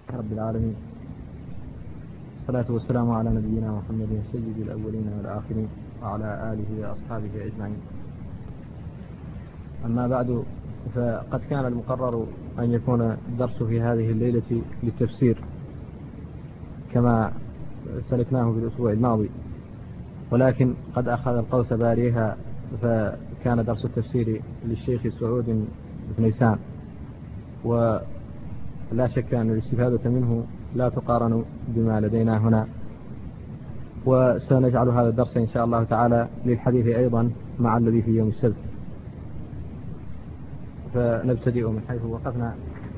رب العالمين، الصلاة والسلام على نبينا محمد سيد الأولين والآخرين وعلى آله وأصحابه أجمعين. أما بعد، فقد كان المقرر أن يكون الدرس في هذه الليلة للتفسير كما سلكناه في الأسبوع الماضي، ولكن قد أخذ القوس باريها فكان درس التفسير للشيخ سعود بن نيسان، ولا شك أن الاستفادة منه لا تقارن بما لدينا هنا. وسنجعل هذا الدرس إن شاء الله تعالى للحديث أيضا مع الذي في يوم السبت، فنبتدئ من حيث وقفنا.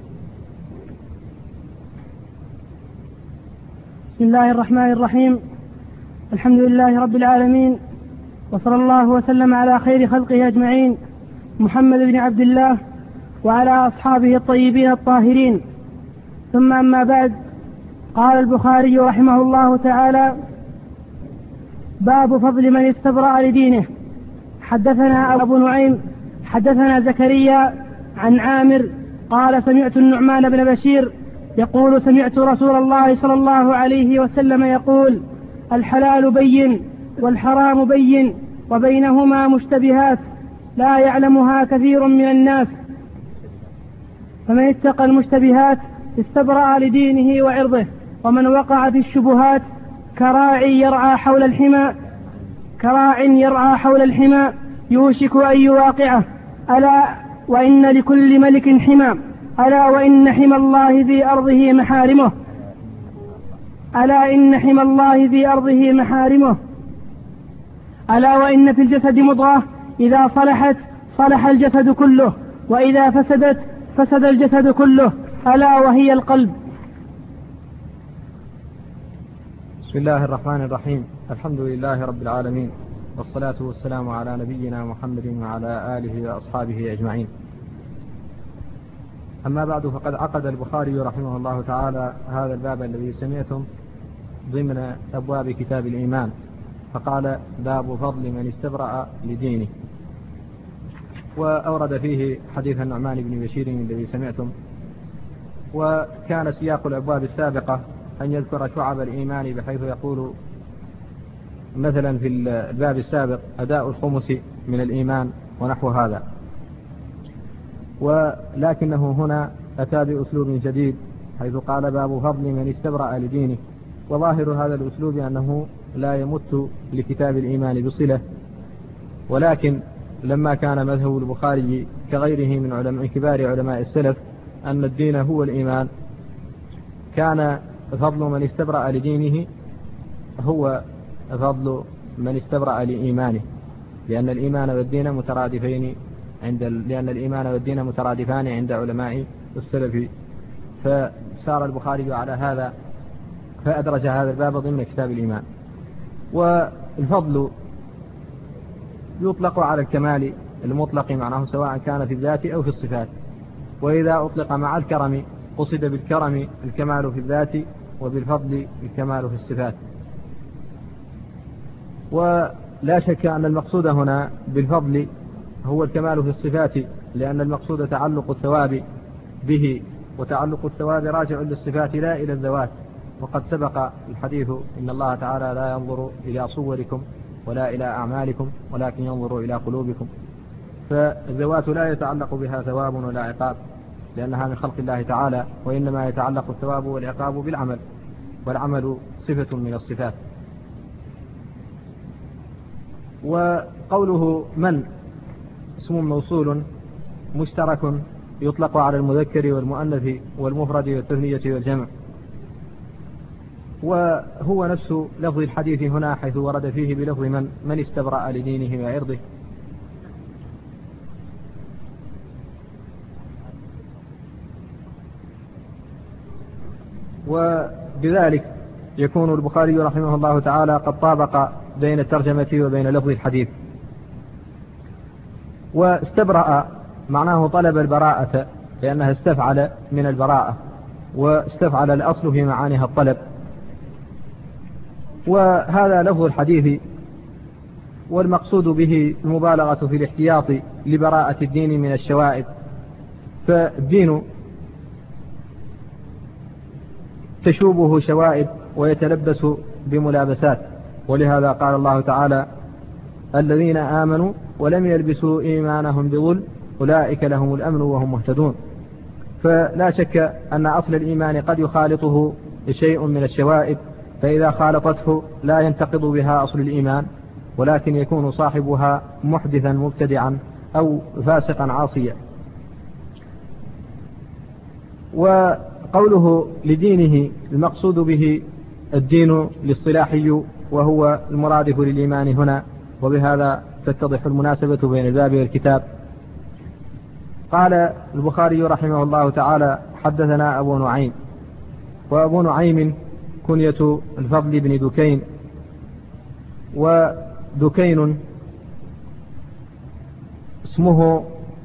بسم الله الرحمن الرحيم، الحمد لله رب العالمين، وصلى الله وسلم على خير خلقه أجمعين، محمد بن عبد الله وعلى أصحابه الطيبين الطاهرين، ثم أما بعد. قال البخاري رحمه الله تعالى: باب فضل من استبرأ لدينه. حدثنا أبو نعيم حدثنا زكريا عن عامر قال: سمعت النعمان بن بشير يقول: سمعت رسول الله صلى الله عليه وسلم يقول: الحلال بين والحرام بين وبينهما مشتبهات لا يعلمها كثير من الناس، فمن اتقى المشتبهات استبرأ لدينه وعرضه، ومن وقع في الشبهات كراع يرعى حول الحمى يوشك أن يواقعه. ألا وإن لكل ملك حمى، ألا وإن حمى الله في أرضه محارمه، ألا إن حمى الله في أرضه محارمه. ألا وإن في الجسد مضغة إذا صلحت صلح الجسد كله، وإذا فسدت فسد الجسد كله، ألا وهي القلب. بسم الله الرحمن الرحيم، الحمد لله رب العالمين، والصلاة والسلام على نبينا محمد وعلى آله وأصحابه أجمعين. أما بعد، فقد عقد البخاري رحمه الله تعالى هذا الباب الذي سمعتم ضمن أبواب كتاب الإيمان، فقال: باب فضل من استبرأ لدينه. وأورد فيه حديث النعمان بن بشير الذي سمعتم. وكان سياق الأبواب السابقة أن يذكر شعب الإيمان، بحيث يقول مثلا في الباب السابق: أداء الخمس من الإيمان ونحو هذا، ولكنه هنا أتى بأسلوب جديد حيث قال: باب فضل من استبرأ لدينه. وظاهر هذا الأسلوب أنه لا يمت لكتاب الإيمان بصلة، ولكن لما كان مذهب البخاري كغيره من كبار علماء السلف أن الدين هو الإيمان، كان فضل من استبرأ لدينه هو فضل من استبرأ لإيمانه، لأن الإيمان والدين مترادفان عند علماء السلف. فسار البخاري على هذا فأدرج هذا الباب ضمن كتاب الإيمان. والفضل يطلق على الكمال المطلق، معناه سواء كان في الذات أو في الصفات. وإذا أطلق مع الكرم قصد بالكرم الكمال في الذات، وبالفضل الكمال في الصفات. ولا شك أن المقصود هنا بالفضل هو الكمال في الصفات، لأن المقصود تعلق الثواب به، وتعلق الثواب راجع للصفات لا إلى الذوات. وقد سبق الحديث: إن الله تعالى لا ينظر إلى صوركم ولا إلى أعمالكم ولكن ينظر إلى قلوبكم. فالذوات لا يتعلق بها ثواب ولا عقاب، لأنها من خلق الله تعالى، وإنما يتعلق الثواب والعقاب بالعمل، والعمل صفة من الصفات. وقوله من اسم موصول مشترك يطلق على المذكر والمؤنث والمفرد والتثنية والجمع، وهو نفس لفظ الحديث هنا حيث ورد فيه بلفظ من استبرأ لدينه وعرضه. وبذلك يكون البخاري رحمه الله تعالى قد طابق بين الترجمة وبين لفظ الحديث. واستبرأ معناه طلب البراءة، لأنها استفعل من البراءة، واستفعل الأصل في معانيها الطلب. وهذا لفظ الحديث، والمقصود به المبالغة في الاحتياط لبراءة الدين من الشوائب. فالدين تشوبه شوائب ويتلبس بملابسات. ولهذا قال الله تعالى: الذين آمنوا ولم يلبسوا إيمانهم بظلم أولئك لهم الأمن وهم مهتدون. فلا شك أن أصل الإيمان قد يخالطه شيء من الشوائب، فإذا خالطته لا ينتقض بها أصل الإيمان، ولكن يكون صاحبها محدثا مبتدعا أو فاسقا عاصيا. وقوله لدينه المقصود به الدين الاصطلاحي وهو المرادف للإيمان هنا، وبهذا تتضح المناسبة بين الباب والكتاب. قال البخاري رحمه الله تعالى: حدثنا أبو نعيم. وأبو نعيم كنية الفضل بن دكين، ودكين اسمه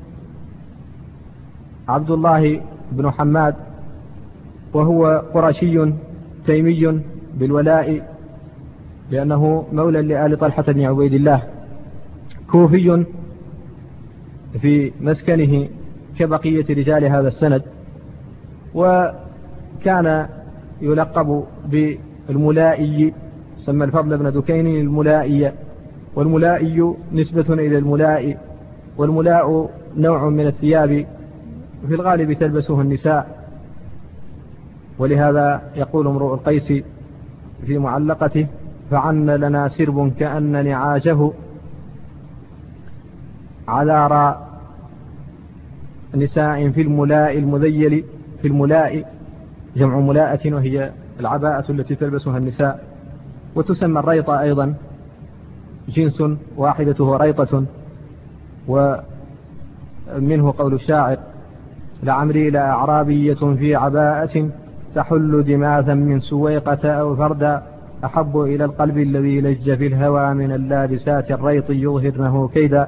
عبد الله بن حماد، وهو قرشي تيمي بالولاء لأنه مولى لآل طلحة بن عبيد الله، كوفي في مسكنه كبقية رجال هذا السند، وكان يلقب بالملائي، سمى الفضل بن دكين الملائي، والملائي نسبة إلى الملاء، والملاء نوع من الثياب في الغالب تلبسه النساء. ولهذا يقول امرؤ القيس في معلقته: فعن لنا سرب كأن نعاجه عذار نساء في الملاء المذيل. في الملاء جمع ملاءة، وهي العباءة التي تلبسها النساء. وتسمى الريطة أيضا، جنس واحدته ريطة. ومنه قول الشاعر: لعمري لأعرابية في عباءة تحل دماثا من سويقة أو فردا أحب إلى القلب الذي لج في الهوى من اللابسات الريط يظهرنه كيدا.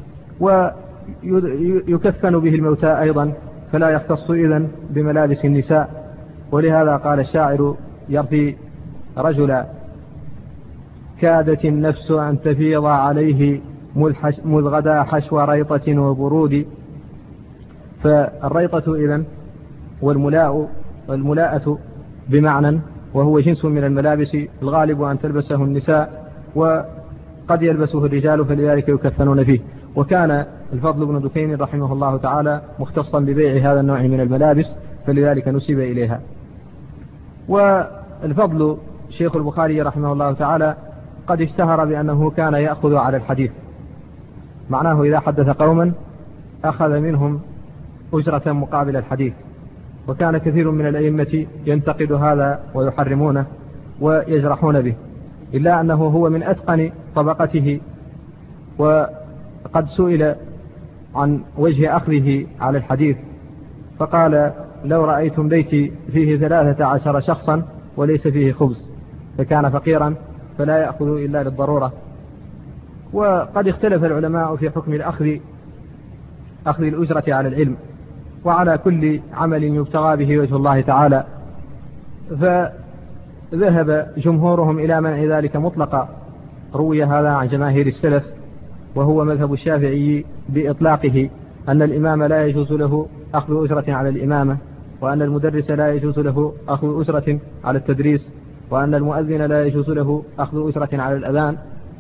ويكفن به الموتى أيضا، فلا يختص إذن بملابس النساء. ولهذا قال الشاعر يرثي رجلا: كادت النفس أن تفيض عليه مذ غدا حشو ريطة وبرود. فالريطة إذن والملاءة بمعنى، وهو جنس من الملابس الغالب أن تلبسه النساء وقد يلبسه الرجال، فلذلك يكفنون فيه. وكان الفضل بن دكين رحمه الله تعالى مختصا ببيع هذا النوع من الملابس، فلذلك نسب إليها. والفضل شيخ البخاري رحمه الله تعالى قد اشتهر بأنه كان يأخذ على الحديث، معناه إذا حدث قوما أخذ منهم أجرة مقابل الحديث. وكان كثير من الأئمة ينتقد هذا ويحرمونه ويجرحون به، إلا أنه هو من أتقن طبقته. وقد سئل عن وجه أخذه على الحديث فقال: لو رأيتم بيتي فيه 13 شخصا وليس فيه خبز، فكان فقيرا فلا يأخذ إلا للضرورة. وقد اختلف العلماء في حكم أخذ الأجرة على العلم، وعلى كل عمل يبتغى به وجه الله تعالى. فذهب جمهورهم إلى منع ذلك مطلقا. روي هذا عن جماهير السلف، وهو مذهب الشافعي بإطلاقه، أن الإمام لا يجوز له أخذ أجرة على الإمامة، وأن المدرس لا يجوز له أخذ أجرة على التدريس، وأن المؤذن لا يجوز له أخذ أجرة على الأذان.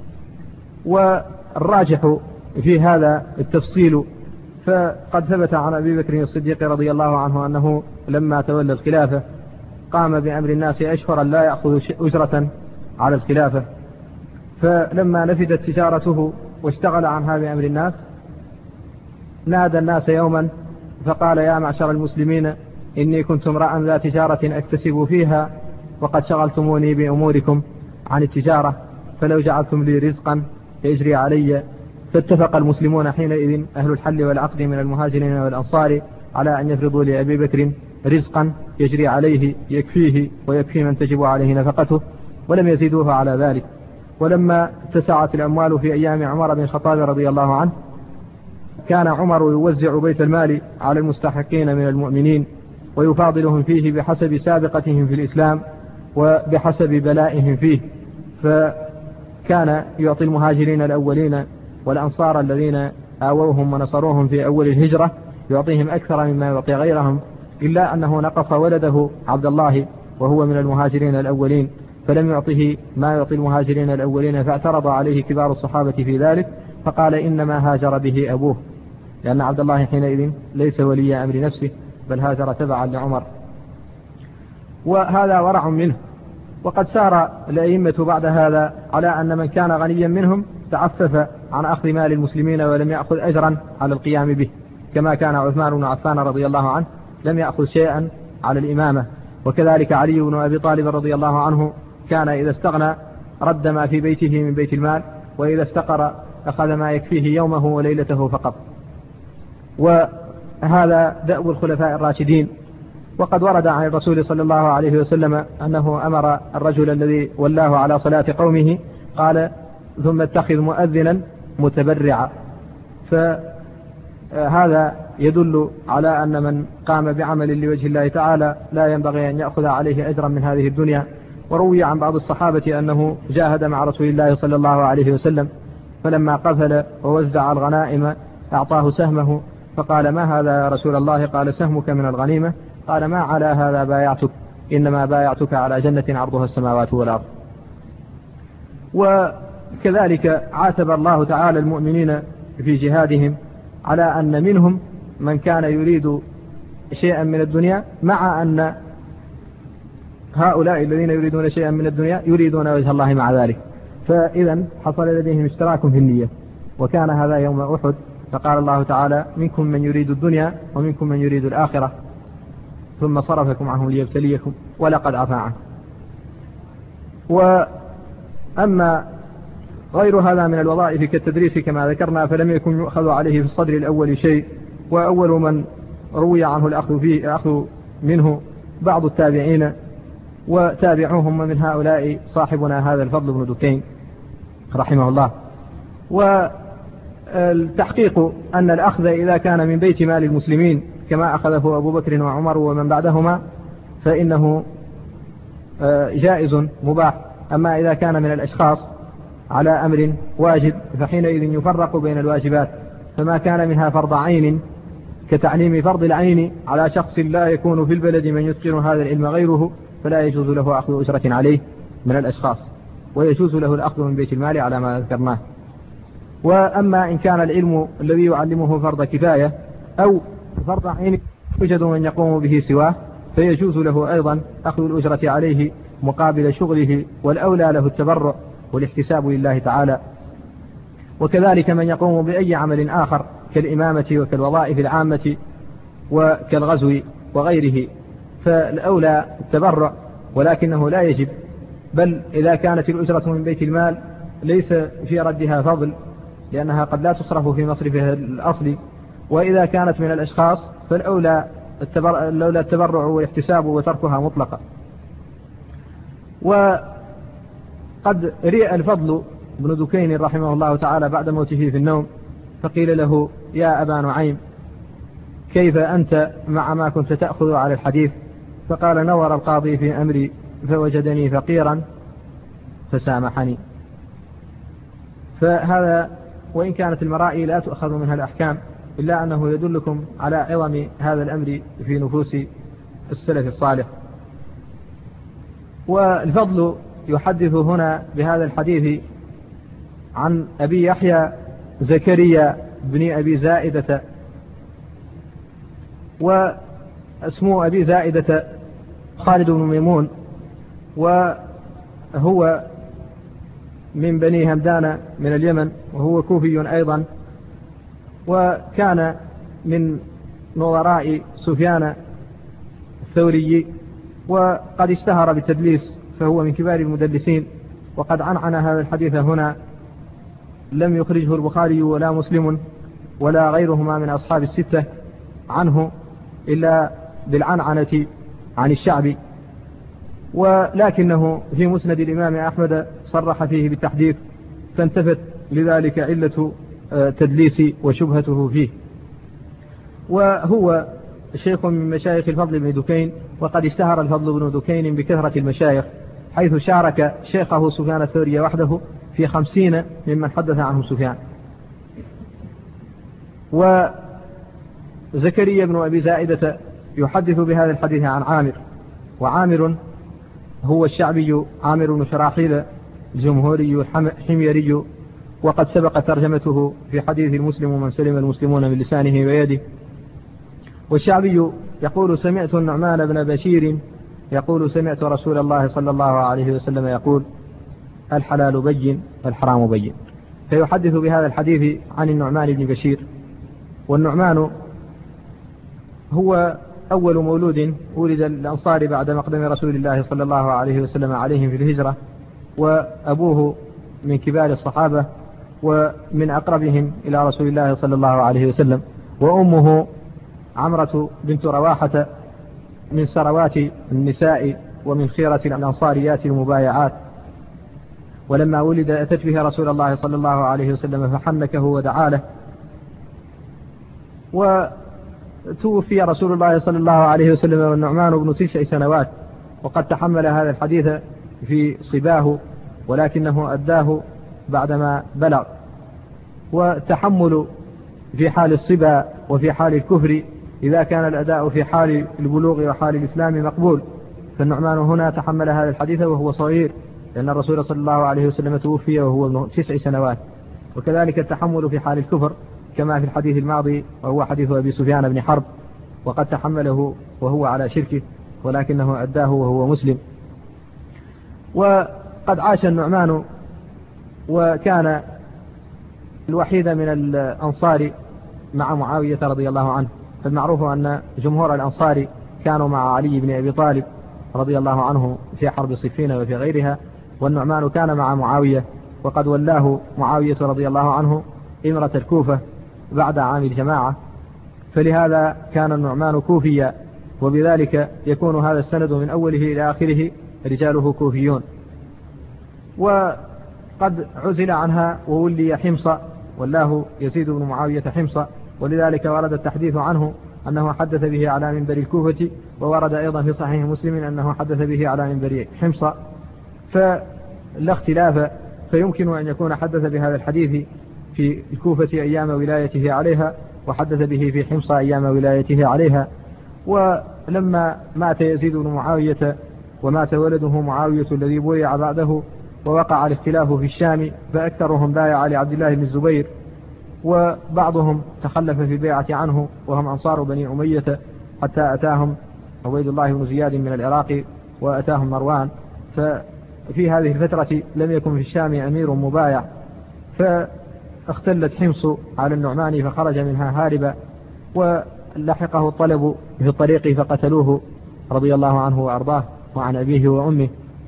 والراجح في هذا التفصيل، فقد ثبت عن أبي بكر الصديق رضي الله عنه أنه لما تولى الخلافة قام بأمر الناس أشهرا لا يأخذ أجرة على الخلافة، فلما نفدت تجارته واشتغل عنها بأمر الناس نادى الناس يوما فقال: يا معشر المسلمين، إني كنت امرأ ذا تجارة أكتسب فيها، وقد شغلتموني بأموركم عن التجارة، فلو جعلتم لي رزقا يجري علي. فاتفق المسلمون حينئذ أهل الحل والعقد من المهاجرين والأنصار على أن يفرضوا لأبي بكر رزقا يجري عليه يكفيه ويكفي من تجب عليه نفقته، ولم يزيدوه على ذلك. ولما اتسعت الأموال في أيام عمر بن الخطاب رضي الله عنه، كان عمر يوزع بيت المال على المستحقين من المؤمنين ويفاضلهم فيه بحسب سابقتهم في الإسلام وبحسب بلائهم فيه. فكان يعطي المهاجرين الأولين والأنصار الذين آووهم ونصروهم في أول الهجرة يعطيهم أكثر مما يعطي غيرهم، إلا أنه نقص ولده عبد الله وهو من المهاجرين الأولين، فلم يعطه ما يعطي المهاجرين الأولين، فاعترض عليه كبار الصحابة في ذلك، فقال إنما هاجر به أبوه، لأن عبد الله حينئذ ليس ولي أمر نفسه بل هاجر تبعا لعمر. وهذا ورع منه. وقد سار الأئمة بعد هذا على أن من كان غنيا منهم تعفف عن أخذ مال المسلمين ولم يأخذ أجرا على القيام به، كما كان عثمان بن عفان رضي الله عنه لم يأخذ شيئا على الإمامة، وكذلك علي بن أبي طالب رضي الله عنه كان إذا استغنى رد ما في بيته من بيت المال، وإذا افتقر أخذ ما يكفيه يومه وليلته فقط. وهذا دأب الخلفاء الراشدين. وقد ورد عن الرسول صلى الله عليه وسلم أنه أمر الرجل الذي ولاه على صلاة قومه قال ثم اتخذ مؤذنا متبرعا. فهذا يدل على أن من قام بعمل لوجه الله تعالى لا ينبغي أن يأخذ عليه أجرا من هذه الدنيا. وروي عن بعض الصحابة أنه جاهد مع رسول الله صلى الله عليه وسلم، فلما قفل ووزع الغنائم أعطاه سهمه، فقال ما هذا يا رسول الله؟ قال سهمك من الغنيمة. قال ما على هذا بايعتك، إنما بايعتك على جنة عرضها السماوات والأرض. وكذلك عاتب الله تعالى المؤمنين في جهادهم على أن منهم من كان يريد شيئا من الدنيا، مع أن هؤلاء الذين يريدون شيئا من الدنيا يريدون وجه الله مع ذلك، فإذا حصل لديهم اشتراك في النية. وكان هذا يوم أحد، فقال الله تعالى منكم من يريد الدنيا ومنكم من يريد الآخرة ثم صرفكم عنهم ليبتليكم ولقد عفا عنه. وأما غير هذا من الوظائف كالتدريس كما ذكرنا فلم يكن يؤخذ عليه في الصدر الأول شيء، وأول من روي عنه الأخذ منه بعض التابعين وتابعوهم، من هؤلاء صاحبنا هذا الفضل بن دكين رحمه الله. والتحقيق أن الأخذ إذا كان من بيت مال المسلمين كما أخذه أبو بكر وعمر ومن بعدهما فإنه جائز مباح. أما إذا كان من الأشخاص على أمر واجب فحينئذ يفرق بين الواجبات، فما كان منها فرض عين كتعليم فرض العين على شخص لا يكون في البلد من يتقن هذا العلم غيره فلا يجوز له أخذ أجرة عليه من الأشخاص، ويجوز له الأخذ من بيت المال على ما ذكرناه. وأما إن كان العلم الذي يعلمه فرض كفاية أو فرض عين يوجد من يقوم به سواه فيجوز له أيضا أخذ الأجرة عليه مقابل شغله، والأولى له التبرع والاحتساب لله تعالى. وكذلك من يقوم بأي عمل آخر كالإمامة وكالوظائف العامة وكالغزو وغيره فالأولى التبرع، ولكنه لا يجب، بل إذا كانت الأجرة من بيت المال ليس في ردها فضل لأنها قد لا تصرف في مصرفها الأصلي، وإذا كانت من الأشخاص فالأولى التبرع والاحتساب وتركها مطلقا. وقد رئ الفضل بن دكين رحمه الله تعالى بعد موته في النوم، فقيل له يا أبا نعيم كيف أنت مع ما كنت تأخذ على الحديث؟ فقال نظر القاضي في أمري فوجدني فقيرا فسامحني. فهذا وإن كانت المرائي لا تؤخذ منها الأحكام إلا أنه يدلكم على عظم هذا الأمر في نفوس السلف الصالح. والفضل يحدث هنا بهذا الحديث عن أبي يحيى زكريا بن أبي زائدة، واسمه أبي زائدة خالد بن ميمون، وهو من بني همدان من اليمن، وهو كوفي أيضا، وكان من نظراء سفيان الثوري، وقد اشتهر بالتدليس فهو من كبار المدلسين. وقد عنعن هذا الحديث هنا، لم يخرجه البخاري ولا مسلم ولا غيرهما من أصحاب الستة عنه إلا بالعنعنة عن الشعبي، ولكنه في مسند الإمام أحمد صرح فيه بالتحديث، فانتفت لذلك علة تدليس وشبهته فيه. وهو شيخ من مشايخ الفضل بن دكين، وقد اشتهر الفضل بن دكين بكثرة المشايخ، حيث شارك شيخه سفيان الثوري وحده في 50 ممن حدث عنهم سفيان. وزكريا بن أبي زائدة يحدث بهذا الحديث عن عامر، وعامر هو الشعبي عامر بن شراحيل الجمهوري الحميري، وقد سبق ترجمته في حديث المسلم من سلم المسلمون من لسانه ويده. والشعبي يقول: سمعت النعمان بن بشير يقول: سمعت رسول الله صلى الله عليه وسلم يقول: الحلال بين والحرام بين. فيحدث بهذا الحديث عن النعمان بن بشير. والنعمان هو أول مولود ولد الأنصار بعد مقدم رسول الله صلى الله عليه وسلم عليهم في الهجرة، وأبوه من كبار الصحابة ومن أقربهم إلى رسول الله صلى الله عليه وسلم، وأمه عمرة بنت رواحة من سروات النساء ومن خيرة الأنصاريات المبايعات. ولما ولد أتت به رسول الله صلى الله عليه وسلم فحنكه ودعا له، وتوفي رسول الله صلى الله عليه وسلم والنعمان ابن 9 سنوات، وقد تحمل هذا الحديث في صباه ولكنه أداه بعدما بلغ. وتحمل في حال الصبا وفي حال الكفر إذا كان الأداء في حال البلوغ وحال الإسلام مقبول، فالنعمان هنا تحمل هذا الحديث وهو صغير، لأن الرسول صلى الله عليه وسلم توفي وهو ابن 9 سنوات. وكذلك التحمل في حال الكفر كما في الحديث الماضي، وهو حديث أبي سفيان بن حرب، وقد تحمله وهو على شركه ولكنه أداه وهو مسلم. وقد عاش النعمان وكان الوحيد من الأنصار مع معاوية رضي الله عنه، فالمعروف أن جمهور الأنصار كانوا مع علي بن أبي طالب رضي الله عنه في حرب صفين وفي غيرها، والنعمان كان مع معاوية، وقد ولاه معاوية رضي الله عنه إمرة الكوفة بعد عام الجماعة، فلهذا كان النعمان كوفيا، وبذلك يكون هذا السند من أوله إلى آخره رجاله كوفيون. وقد عزل عنها وولي حمص، والله يزيد بن معاوية حمص، ولذلك ورد التحديث عنه أنه حدث به على منبر الكوفة، وورد أيضا في صحيح مسلم أنه حدث به على منبر حمص، فلا اختلاف، فيمكن أن يكون حدث بهذا الحديث في الكوفة أيام ولايته عليها، وحدث به في حمص أيام ولايته عليها. ولما مات يزيد بن معاوية ومات ولده معاوية الذي بويع بعده، ووقع الاختلاف في الشام، فأكثرهم بايع لعبد الله بن الزبير، وبعضهم تخلف في البيعة عنه وهم أنصار بني أمية، حتى أتاهم عبيد الله بن زياد من العراق وأتاهم مروان. ففي هذه الفترة لم يكن في الشام أمير مبايع، فاختلت حمص على النعمان فخرج منها هاربا، ولحقه الطلب في الطريق فقتلوه رضي الله عنه وأرضاه وعن أبيه وأمه.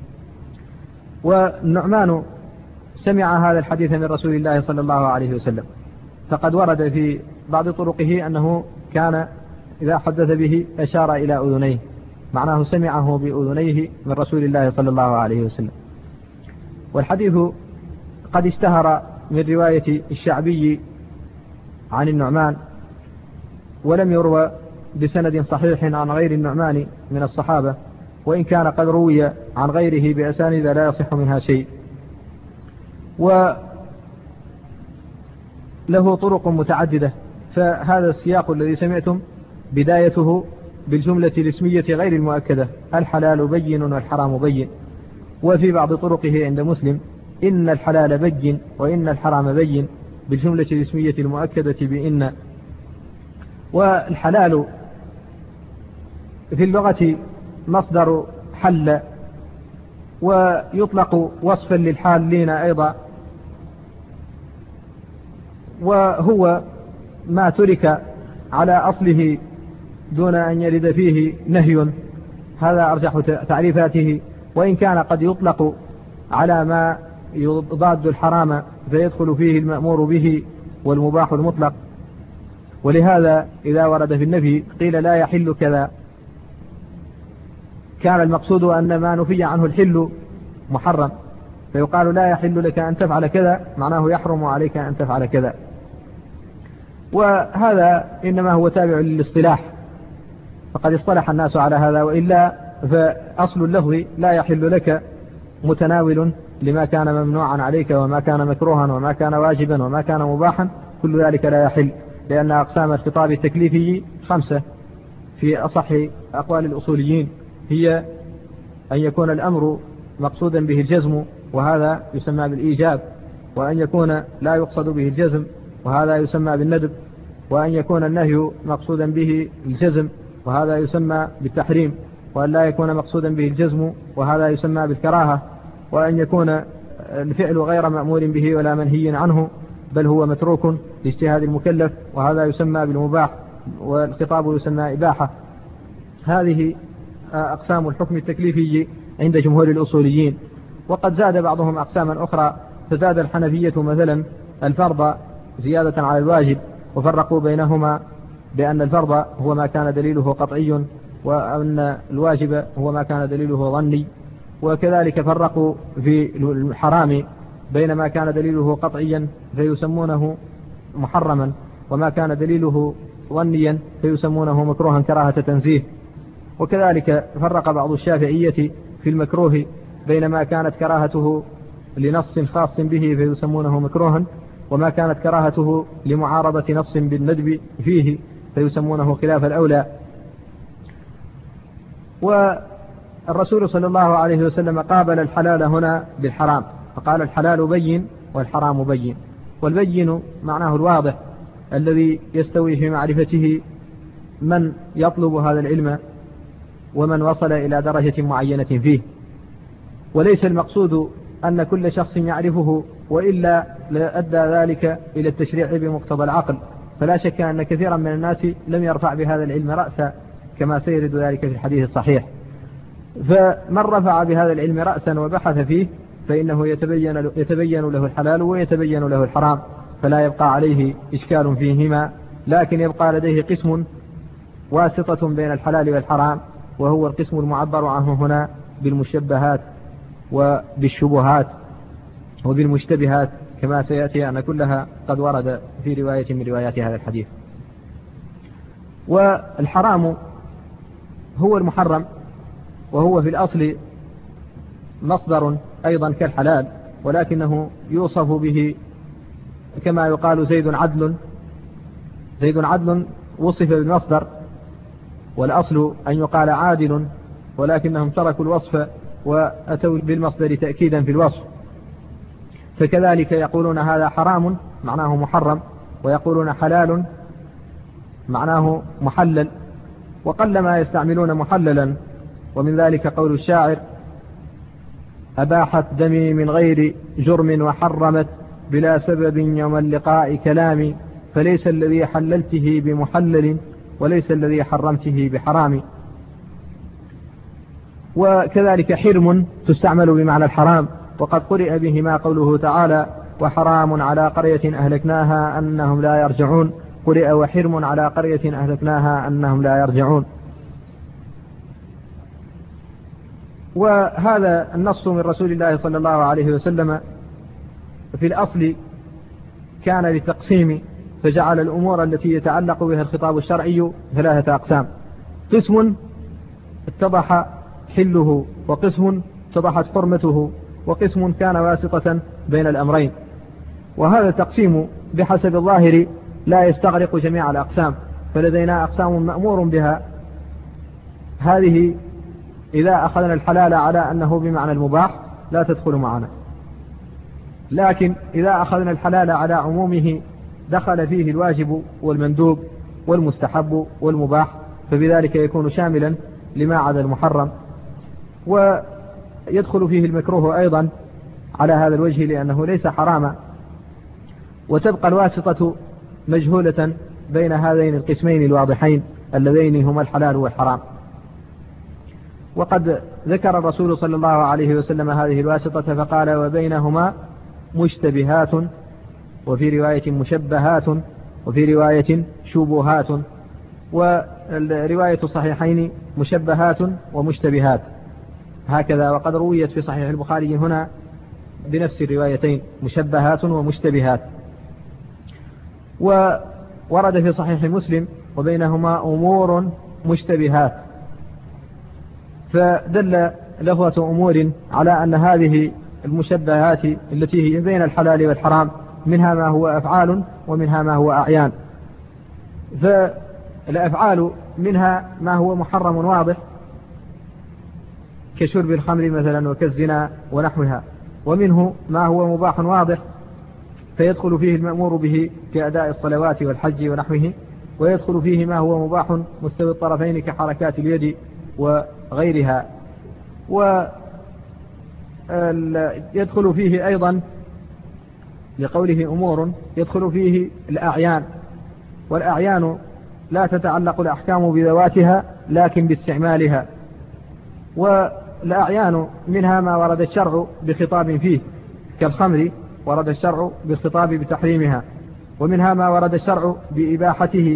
والنعمان سمع هذا الحديث من رسول الله صلى الله عليه وسلم، فقد ورد في بعض طرقه أنه كان إذا حدث به أشار إلى أذنيه، معناه سمعه بأذنيه من رسول الله صلى الله عليه وسلم. والحديث قد اشتهر من رواية الشعبي عن النعمان، ولم يروى بسند صحيح عن غير النعمان من الصحابة، وإن كان قد روي عن غيره بأسانيد لا يصح منها شيء. وله طرق متعددة، فهذا السياق الذي سمعتم بدايته بالجملة الاسمية غير المؤكدة: الحلال بين والحرام بين. وفي بعض طرقه عند مسلم: إن الحلال بين وإن الحرام بين، بالجملة الاسمية المؤكدة بإن. والحلال في اللغة مصدر حل، ويطلق وصفا للحالين أيضا، وهو ما ترك على أصله دون أن يرد فيه نهي، هذا أرجح تعريفاته، وإن كان قد يطلق على ما يضاد الحرام فيدخل فيه المأمور به والمباح المطلق. ولهذا إذا ورد في النفي قيل لا يحل كذا، كان المقصود أن ما نفي عنه الحل محرم، فيقال لا يحل لك أن تفعل كذا، معناه يحرم عليك أن تفعل كذا. وهذا إنما هو تابع للاصطلاح، فقد اصطلح الناس على هذا، وإلا فأصل اللفظ لا يحل لك متناول لما كان ممنوعا عليك وما كان مكروها وما كان واجبا وما كان مباحا، كل ذلك لا يحل، لأن أقسام الخطاب التكليفي 5 في أصح أقوال الأصوليين: هي أن يكون الأمر مقصودا به الجزم وهذا يسمى بالإيجاب، وأن يكون لا يقصد به الجزم وهذا يسمى بالندب، وأن يكون النهي مقصودا به الجزم وهذا يسمى بالتحريم، وأن لا يكون مقصودا به الجزم وهذا يسمى بالكراهة، وأن يكون الفعل غير مأمور به ولا منهي عنه بل هو متروك لاجتهاد المكلف وهذا يسمى بالمباح، والخطاب يسمى إباحة. هذه أقسام الحكم التكليفي عند جمهور الأصوليين. وقد زاد بعضهم أقساما أخرى، فزاد الحنفية مثلا الفرض زيادة على الواجب، وفرقوا بينهما بأن الفرض هو ما كان دليله قطعي وأن الواجب هو ما كان دليله ظني. وكذلك فرقوا في الحرام بين ما كان دليله قطعيا فيسمونه محرما وما كان دليله ظنيا فيسمونه مكروها كراهة تنزيه. وكذلك فرق بعض الشافعية في المكروه بين ما كانت كراهته لنص خاص به فيسمونه مكروها وما كانت كراهته لمعارضة نص بالندب فيه فيسمونه خلاف الأولى. والرسول صلى الله عليه وسلم قابل الحلال هنا بالحرام فقال الحلال بين والحرام بين، والبين معناه الواضح الذي يستوي في معرفته من يطلب هذا العلم ومن وصل إلى درجة معينة فيه، وليس المقصود أن كل شخص يعرفه وإلا لأدى ذلك إلى التشريع بمقتضى العقل. فلا شك أن كثيرا من الناس لم يرفع بهذا العلم رأسا كما سيرد ذلك في الحديث الصحيح. فمن رفع بهذا العلم رأسا وبحث فيه فإنه يتبين له الحلال ويتبين له الحرام، فلا يبقى عليه إشكال فيهما، لكن يبقى لديه قسم واسطة بين الحلال والحرام، وهو القسم المعبر عنه هنا بالمشبهات وبالشبهات وبالمشتبهات، كما سيأتي أن كلها قد ورد في رواية من روايات هذا الحديث. والحرام هو المحرم، وهو في الأصل مصدر أيضا كالحلال، ولكنه يوصف به كما يقال زيد عدل. زيد عدل وصف بالمصدر، والأصل أن يقال عادل، ولكنهم تركوا الوصف وأتوا بالمصدر تأكيدا في الوصف. فكذلك يقولون هذا حرام معناه محرم، ويقولون حلال معناه محلل، وقلما يستعملون محللا. ومن ذلك قول الشاعر: أباحت دمي من غير جرم وحرمت بلا سبب يوم اللقاء كلامي، فليس الذي حللته بمحلل وليس الذي حرمته بحرام. وكذلك حرم تستعمل بمعنى الحرام، وقد قرئ بهما قوله تعالى: وحرام على قرية أهلكناها أنهم لا يرجعون، قرئ وحرم على قرية أهلكناها أنهم لا يرجعون. وهذا النص من رسول الله صلى الله عليه وسلم في الأصل كان للتقسيم، فجعل الأمور التي يتعلق بها الخطاب الشرعي 3 أقسام: قسم اتضح حله، وقسم اتضحت حرمته، وقسم كان واسطة بين الأمرين. وهذا التقسيم بحسب الظاهر لا يستغرق جميع الأقسام، فلدينا أقسام مأمور بها، هذه إذا أخذنا الحلال على أنه بمعنى المباح لا تدخل معنا، لكن إذا أخذنا الحلال على عمومه دخل فيه الواجب والمندوب والمستحب والمباح، فبذلك يكون شاملا لما عدا المحرم. ويدخل فيه المكروه أيضا على هذا الوجه لأنه ليس حراما، وتبقى الواسطة مجهولة بين هذين القسمين الواضحين اللذين هما الحلال والحرام. وقد ذكر الرسول صلى الله عليه وسلم هذه الواسطة فقال: وبينهما مشتبهات، وفي رواية مشبهات، وفي رواية شبهات، ورواية الصحيحين مشبهات ومشتبهات هكذا. وقد رويت في صحيح البخاري هنا بنفس الروايتين مشبهات ومشتبهات. وورد في صحيح مسلم: وبينهما أمور مشتبهات، فدل لغة أمور على أن هذه المشبهات التي هي بين الحلال والحرام منها ما هو أفعال ومنها ما هو أعيان. فالأفعال منها ما هو محرم واضح كشرب الخمر مثلا وكالزنا ونحوها. ومنه ما هو مباح واضح فيدخل فيه المأمور به كأداء الصلوات والحج ونحوه، ويدخل فيه ما هو مباح مستوي الطرفين كحركات اليد وغيرها. ويدخل فيه أيضا لقوله أمور يدخل فيه الأعيان، والأعيان لا تتعلق الأحكام بذواتها لكن باستعمالها. والأعيان منها ما ورد الشرع بخطاب فيه كالخمر ورد الشرع بالخطاب بتحريمها، ومنها ما ورد الشرع بإباحته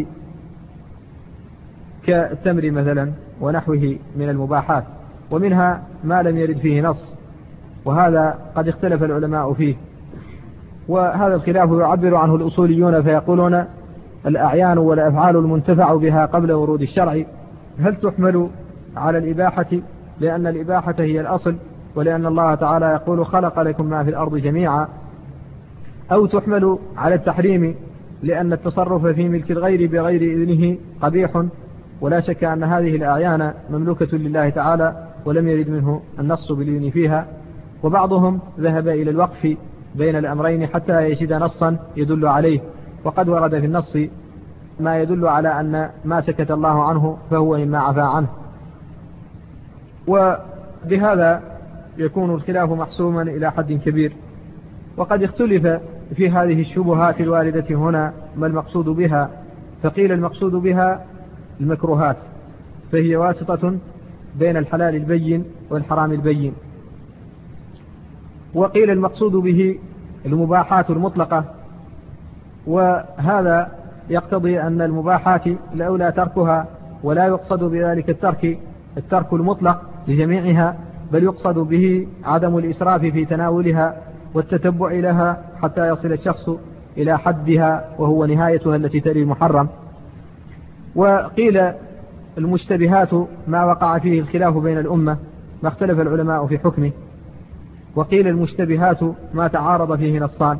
كالتمر مثلا ونحوه من المباحات، ومنها ما لم يرد فيه نص، وهذا قد اختلف العلماء فيه. وهذا الخلاف يعبر عنه الأصوليون فيقولون الأعيان والأفعال المنتفع بها قبل ورود الشرع هل تحمل على الإباحة لأن الإباحة هي الأصل ولأن الله تعالى يقول خلق لكم ما في الأرض جميعا، أو تحمل على التحريم لأن التصرف في ملك الغير بغير إذنه قبيح، ولا شك أن هذه الأعيان مملوكة لله تعالى ولم يرد منه النص بالإذن فيها. وبعضهم ذهب إلى الوقف بين الأمرين حتى يجد نصا يدل عليه، وقد ورد في النص ما يدل على أن ما سكت الله عنه فهو مما عفى عنه. وبهذا يكون الخلاف محسوما إلى حد كبير. وقد اختلف في هذه الشبهات الواردة هنا ما المقصود بها، فقيل المقصود بها المكروهات فهي واسطة بين الحلال البين والحرام البين، وقيل المقصود به المباحات المطلقة، وهذا يقتضي أن المباحات الأولى تركها، ولا يقصد بذلك الترك المطلق لجميعها، بل يقصد به عدم الإسراف في تناولها والتتبع لها حتى يصل الشخص إلى حدها وهو نهايتها التي تلي المحرم. وقيل المشتبهات ما وقع فيه الخلاف بين الأمة ما اختلف العلماء في حكمه، وقيل المشتبهات ما تعارض فيه نصان.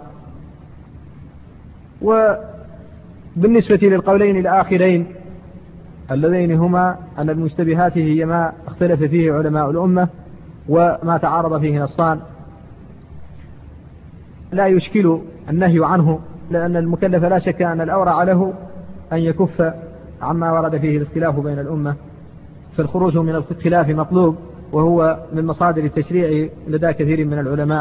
وبالنسبة للقولين الآخرين اللذين هما أن المشتبهات هي ما اختلف فيه علماء الأمة وما تعارض فيه نصان، لا يشكل النهي عنه، لأن المكلف لا شك أن الأورع له أن يكف عما ورد فيه الاختلاف بين الأمة، فالخروج من الخلاف مطلوب، وهو من مصادر التشريع لدى كثير من العلماء.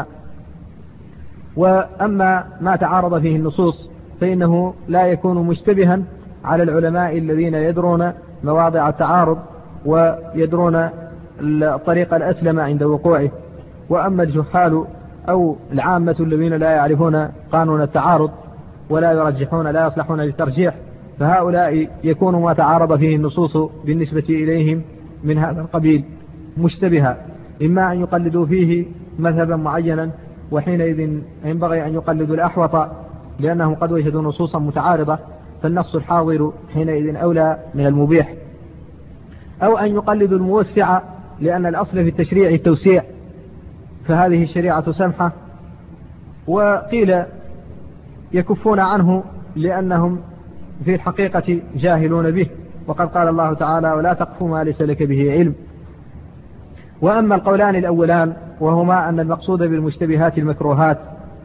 وأما ما تعارض فيه النصوص فإنه لا يكون مشتبها على العلماء الذين يدرون مواضع التعارض ويدرون الطريق الأسلم عند وقوعه. وأما الجحال أو العامة الذين لا يعرفون قانون التعارض ولا يرجحون لا يصلحون للترجيح، فهؤلاء يكون ما تعارض فيه النصوص بالنسبة إليهم من هذا القبيل مشتبها، إما أن يقلدوا فيه مذهبا معينا، وحينئذ ينبغي أن يقلدوا الأحوط لأنهم قد وجدوا نصوصا متعارضة، فالنص الحاضر حينئذ أولى من المبيح، أو أن يقلدوا الموسع لأن الأصل في التشريع التوسيع، فهذه الشريعة سمحة. وقيل يكفون عنه لأنهم في الحقيقة جاهلون به، وقد قال الله تعالى ولا تقف ما ليس لك به علم. وأما القولان الأولان وهما أن المقصود بالمشتبهات المكروهات،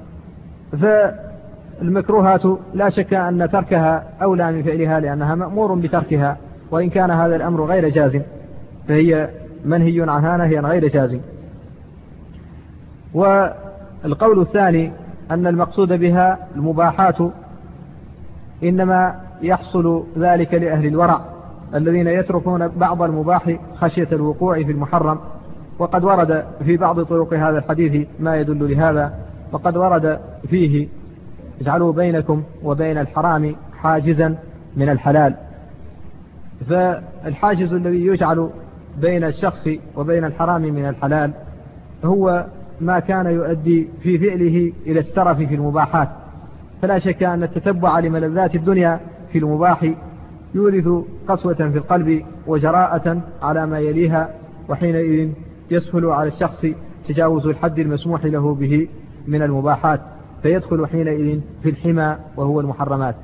فالمكروهات لا شك أن تركها أولى من فعلها لأنها مأمور بتركها، وإن كان هذا الأمر غير جازم فهي منهي عنها نهيا غير جازم. والقول الثاني أن المقصود بها المباحات، إنما يحصل ذلك لأهل الورع الذين يتركون بعض المباح خشية الوقوع في المحرم. وقد ورد في بعض طرق هذا الحديث ما يدل لهذا، وقد ورد فيه اجعلوا بينكم وبين الحرام حاجزا من الحلال، فالحاجز الذي يجعل بين الشخص وبين الحرام من الحلال هو ما كان يؤدي في فعله إلى السرف في المباحات. فلا شك أن التتبع لملذات الدنيا في المباح يورث قسوة في القلب وجراءة على ما يليها، وحينئذ يسهل على الشخص تجاوز الحد المسموح له به من المباحات، فيدخل حينئذ في الحمى وهو المحرمات.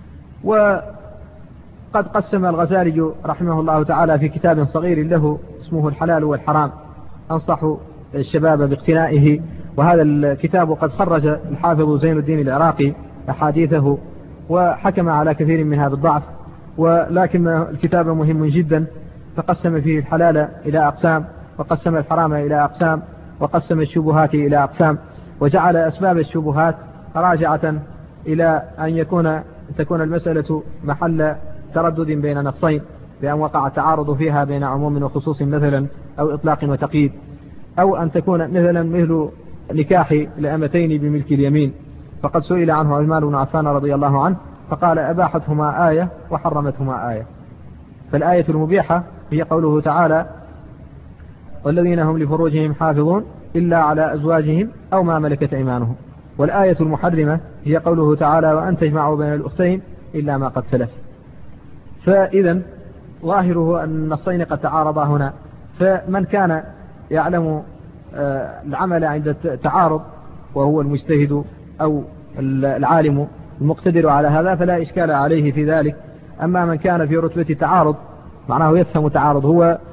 وقد قسم الغزالي رحمه الله تعالى في كتاب صغير له اسمه الحلال والحرام، أنصح الشباب باقتنائه. وهذا الكتاب قد خرج الحافظ زين الدين العراقي أحاديثه وحكم على كثير منها بالضعف، ولكن الكتاب مهم جدا، فقسم فيه الحلال إلى أقسام، وقسم الحرام إلى أقسام، وقسم الشبهات إلى أقسام، وجعل أسباب الشبهات راجعة إلى أن تكون المسألة محل تردد بين نصين، بأن وقع التعارض فيها بين عموم وخصوص مثلا، أو إطلاق وتقييد، أو أن تكون مثلا مثل نكاح لأمتين بملك اليمين. فقد سئل عنه عثمان بن عفان رضي الله عنه فقال أباحتهما آية وحرمتهما آية. فالآية المبيحة هي قوله تعالى والذين هم لفروجهم حافظون إلا على أزواجهم أو ما ملكت أيمانهم. والآية المحرمة هي قوله تعالى وأن تجمعوا بين الأختين إلا ما قد سلف. فإذا ظاهره أن النصين قد تعارضا هنا، فمن كان يعلم العمل عند التعارض وهو المجتهد أو العالم المقتدر على هذا فلا إشكال عليه في ذلك. أما من كان في رتبة تعارض معناه يفهم تعارض،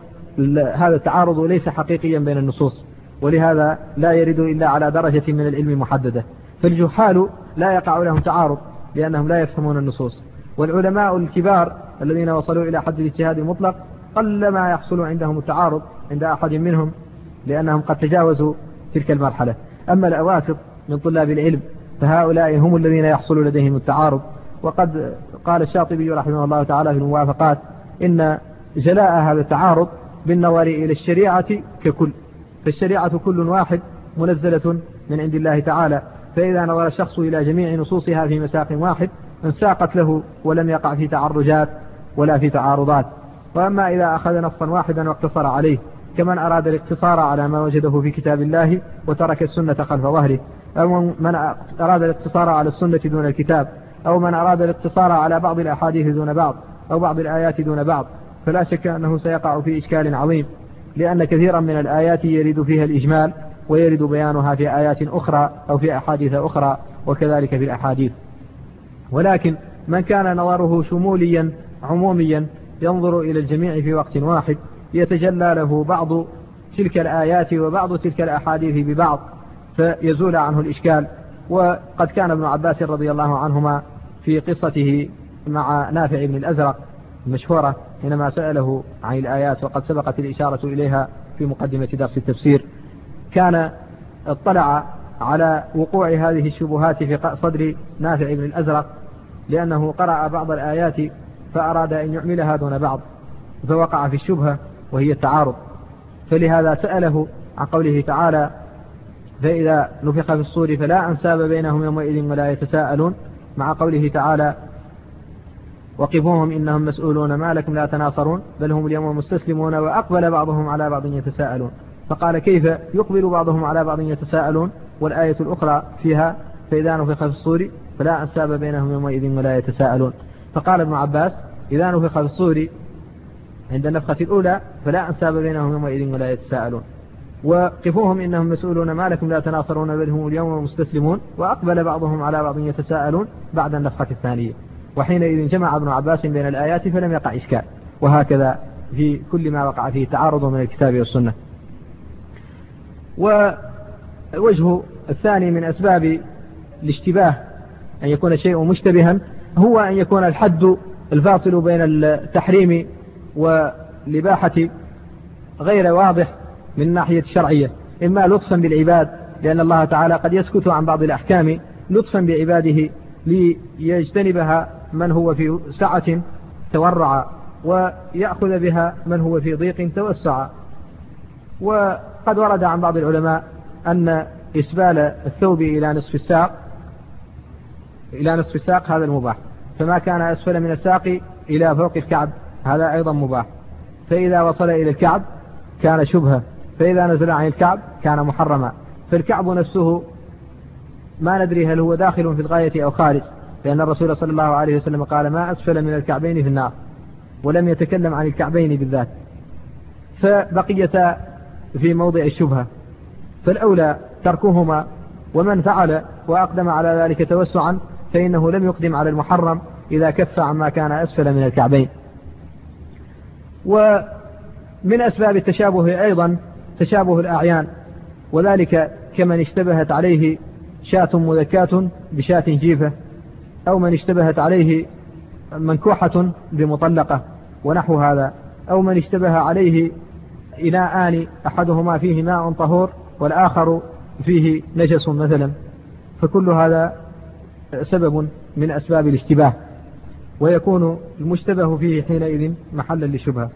هذا التعارض ليس حقيقيا بين النصوص، ولهذا لا يرد إلا على درجة من العلم محددة. فالجهال لا يقع لهم تعارض لأنهم لا يفهمون النصوص، والعلماء الكبار الذين وصلوا إلى حد الاجتهاد المطلق قل ما يحصل عندهم التعارض عند أحد منهم، لأنهم قد تجاوزوا تلك المرحلة. أما الأواسط من طلاب العلم فهؤلاء هم الذين يحصل لديهم التعارض. وقد قال الشاطبي رحمه الله تعالى في الموافقات إن جلاء هذا التعارض بالنظر إلى الشريعة ككل، فالشريعة كل واحد منزلة من عند الله تعالى، فإذا نظر الشخص إلى جميع نصوصها في مساق واحد انساقت له ولم يقع في تعرجات ولا في تعارضات. وأما إذا أخذ نصا واحدا واقتصر عليه كمن أراد الاقتصار على ما وجده في كتاب الله وترك السنة خلف ظهره، أو من أراد الاقتصار على السنة دون الكتاب، أو من أراد الاقتصار على بعض الأحاديث دون بعض، أو بعض الآيات دون بعض، فلا شك أنه سيقع في إشكال عظيم، لأن كثيرا من الآيات يرد فيها الإجمال ويرد بيانها في آيات أخرى أو في أحاديث أخرى، وكذلك في الأحاديث. ولكن من كان نظره شموليا عموميا ينظر إلى الجميع في وقت واحد يتجلى له بعض تلك الآيات وبعض تلك الأحاديث ببعض فيزول عنه الإشكال. وقد كان ابن عباس رضي الله عنهما في قصته مع نافع بن الأزرق المشهورة حينما سأله عن الآيات وقد سبقت الإشارة إليها في مقدمة درس التفسير، كان اطلع على وقوع هذه الشبهات في صدر نافع بن الأزرق لأنه قرأ بعض الآيات فأراد أن يعملها دون بعض فوقع في الشبهة وهي التعارض. فلهذا سأله عن قوله تعالى فإذا نفخ في الصور فلا أنساب بينهم يومئذ ولا يتساءلون، مع قوله تعالى وقفوهم إنهم مسؤولون ما لكم لا تناصرون بل هم اليوم مستسلمون وأقبل بعضهم على بعض يتساءلون. فقال كيف يقبل بعضهم على بعض يتساءلون والآية الأخرى فيها فإذا نفخ في الصور فلا أنساب بينهم يومئذ ولا يتساءلون. فقال ابن عباس إذا نفخ في الصور عند النفخة الأولى فلا أنساب بينهم يومئذ ولا يتساءلون، وقفوهم إنهم مسؤولون ما لكم لا تناصرون بل هم اليوم مستسلمون وأقبل بعضهم على بعض يتساءلون بعد النفخة الثانية. وحينئذ جمع ابن عباس بين الآيات فلم يقع إشكال. وهكذا في كل ما وقع فيه تعارض من الكتاب والسنة. ووجه الثاني من أسباب الاشتباه أن يكون الشيء مشتبها هو أن يكون الحد الفاصل بين التحريم والإباحة غير واضح من الناحية الشرعية، إما لطفا بالعباد لأن الله تعالى قد يسكت عن بعض الأحكام لطفا بعباده ليجتنبها من هو في سعة تورع ويأخذ بها من هو في ضيق توسع. وقد ورد عن بعض العلماء أن إسبال الثوب إلى نصف الساق هذا المباح، فما كان أسفل من الساق إلى فوق الكعب هذا أيضا مباح، فإذا وصل إلى الكعب كان شبهة، فإذا نزل عن الكعب كان محرما. فالكعب نفسه ما ندري هل هو داخل في الغاية أو خارج، لأن الرسول صلى الله عليه وسلم قال ما أسفل من الكعبين في النار، ولم يتكلم عن الكعبين بالذات، فبقيتا في موضع الشبهة، فالأولى تركهما. ومن فعل وأقدم على ذلك توسعا فإنه لم يقدم على المحرم إذا كف عما كان أسفل من الكعبين. ومن أسباب التشابه أيضا تشابه الأعيان، وذلك كمن اشتبهت عليه شاة مذكاة بشاة جيفة، أو من اشتبهت عليه منكوحة بمطلقة ونحو هذا، أو من اشتبه عليه إناءان أحدهما فيه ماء طهور والآخر فيه نجس مثلا، فكل هذا سبب من أسباب الاشتباه، ويكون المشتبه فيه حينئذ محلا للشبهة.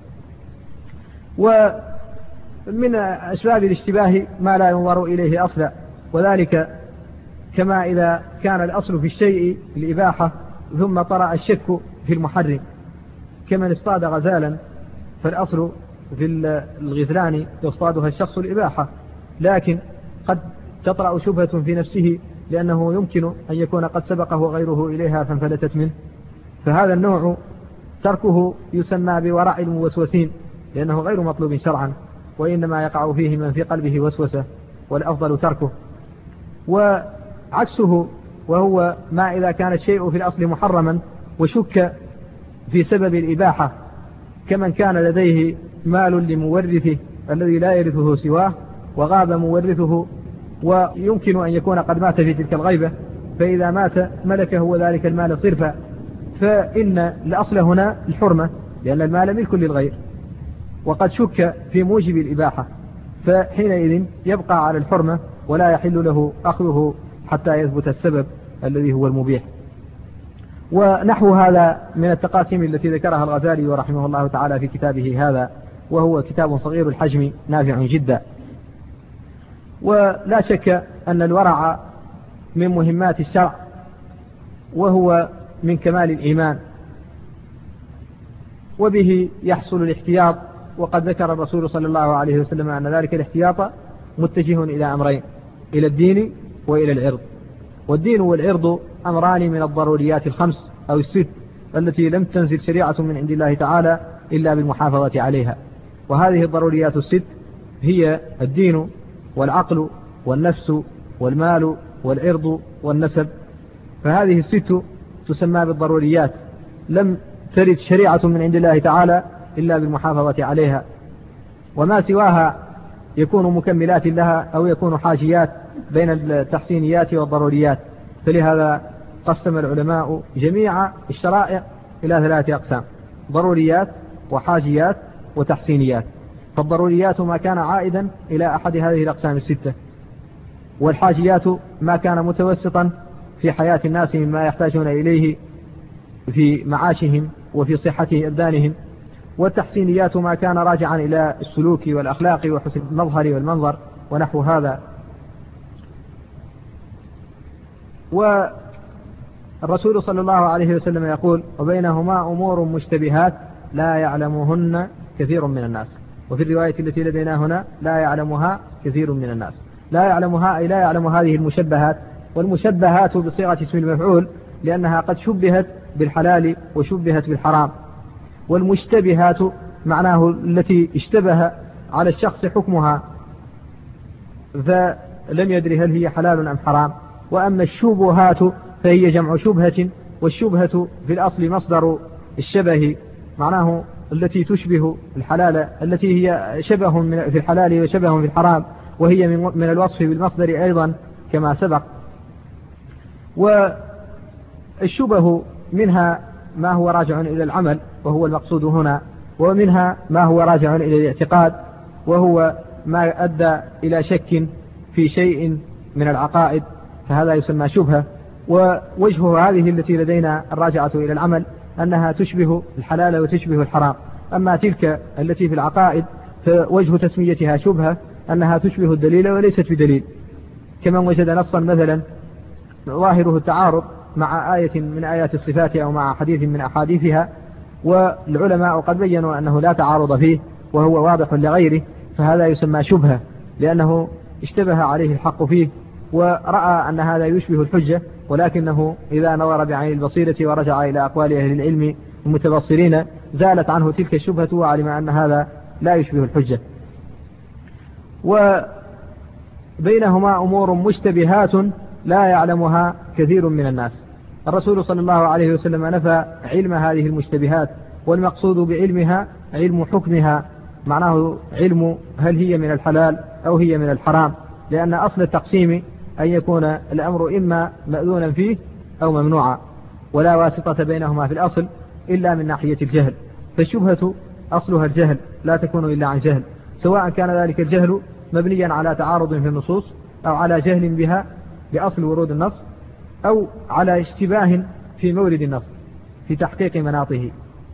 ومن أسباب الاشتباه ما لا ينظر إليه أصلا، وذلك كما إذا كان الأصل في الشيء الإباحة ثم طرأ الشك في المحرم، كمن اصطاد غزالا فالأصل في الغزلان يصطادها الشخص الإباحة، لكن قد تطرأ شبهة في نفسه لأنه يمكن أن يكون قد سبقه غيره إليها فانفلتت منه، فهذا النوع تركه يسمى بورع الموسوسين، لأنه غير مطلوب شرعا، وإنما يقع فيه من في قلبه وسوسة، والأفضل تركه. وعكسه وهو ما إذا كان الشيء في الأصل محرما وشك في سبب الإباحة، كمن كان لديه مال لمورثه الذي لا يرثه سواه وغاب مورثه، ويمكن أن يكون قد مات في تلك الغيبة، فإذا مات ملكه ذلك المال صرفا، فإن الأصل هنا الحرمة، لأن المال ملك للغير، وقد شك في موجب الإباحة، فحينئذ يبقى على الحرمة ولا يحل له أخذه حتى يثبت السبب الذي هو المبيح. ونحو هذا من التقاسيم التي ذكرها الغزالي رحمه الله تعالى في كتابه هذا، وهو كتاب صغير الحجم نافع جدا. ولا شك أن الورع من مهمات الشرع، وهو من كمال الإيمان، وبه يحصل الاحتياط، وقد ذكر الرسول صلى الله عليه وسلم أن ذلك الاحتياط متجه إلى أمرين: إلى الدين وإلى العرض. والدين والعرض أمران من الضروريات الخمس أو الست التي لم تنزل شريعة من عند الله تعالى إلا بالمحافظة عليها، وهذه الضروريات الست هي الدين والعقل والنفس والمال والعرض والنسب، فهذه الست تسمى بالضروريات، لم ترد شريعة من عند الله تعالى إلا بالمحافظة عليها، وما سواها يكون مكملات لها أو يكون حاجيات بين التحسينيات والضروريات. فلهذا قسم العلماء جميع الشرائع إلى 3 أقسام: ضروريات وحاجيات وتحسينيات. فالضروريات ما كان عائدا إلى أحد هذه الأقسام الستة، والحاجيات ما كان متوسطا في حياة الناس مما يحتاجون إليه في معاشهم وفي صحة أبدانهم، والتحسينيات ما كان راجعا إلى السلوك والأخلاق وحسن المظهر والمنظر ونحو هذا. والرسول صلى الله عليه وسلم يقول: وبينهما أمور مشتبهات لا يعلمهن كثير من الناس. وفي الرواية التي لدينا هنا: لا يعلمها كثير من الناس. لا يعلمها أي لا يعلم هذه المشبهات، والمشبهات بصيغة اسم المفعول لأنها قد شبهت بالحلال وشبهت بالحرام. والمشتبهات معناه التي اشتبه على الشخص حكمها فلم يدري هل هي حلال أم حرام. وأما الشبهات فهي جمع شبهة، والشبهة في الأصل مصدر الشبه، معناه التي تشبه الحلال، التي هي شبه في الحلال وشبه في الحرام، وهي من الوصف بالمصدر أيضا كما سبق. والشبه منها ما هو راجع إلى العمل وهو المقصود هنا، ومنها ما هو راجع إلى الاعتقاد وهو ما أدى إلى شك في شيء من العقائد، فهذا يسمى شبهة. ووجه هذه التي لدينا الراجعة إلى العمل أنها تشبه الحلال وتشبه الحرام. أما تلك التي في العقائد فوجه تسميتها شبهة أنها تشبه الدليل وليست بدليل، كمن وجد نصا مثلا ظاهره التعارض مع آية من آيات الصفات أو مع حديث من أحاديثها، والعلماء قد بيّنوا أنه لا تعارض فيه وهو واضح لغيره، فهذا يسمى شبهة لأنه اشتبه عليه الحق فيه ورأى أن هذا يشبه الحجة، ولكنه إذا نظر بعين البصيرة ورجع إلى أقوال أهل العلم المتبصرين زالت عنه تلك الشبهة وعلم أن هذا لا يشبه الحجة. وبينهما أمور مشتبهات لا يعلمها كثير من الناس. الرسول صلى الله عليه وسلم نفى علم هذه المشتبهات، والمقصود بعلمها علم حكمها معناه علم هل هي من الحلال أو هي من الحرام، لأن أصل التقسيم أن يكون الأمر إما مأذونا فيه أو ممنوعا، ولا واسطة بينهما في الأصل إلا من ناحية الجهل. فالشبهة أصلها الجهل، لا تكون إلا عن جهل، سواء كان ذلك الجهل مبنيا على تعارض في النصوص أو على جهل بها بأصل ورود النص أو على اشتباه في مورد النص في تحقيق مناطه.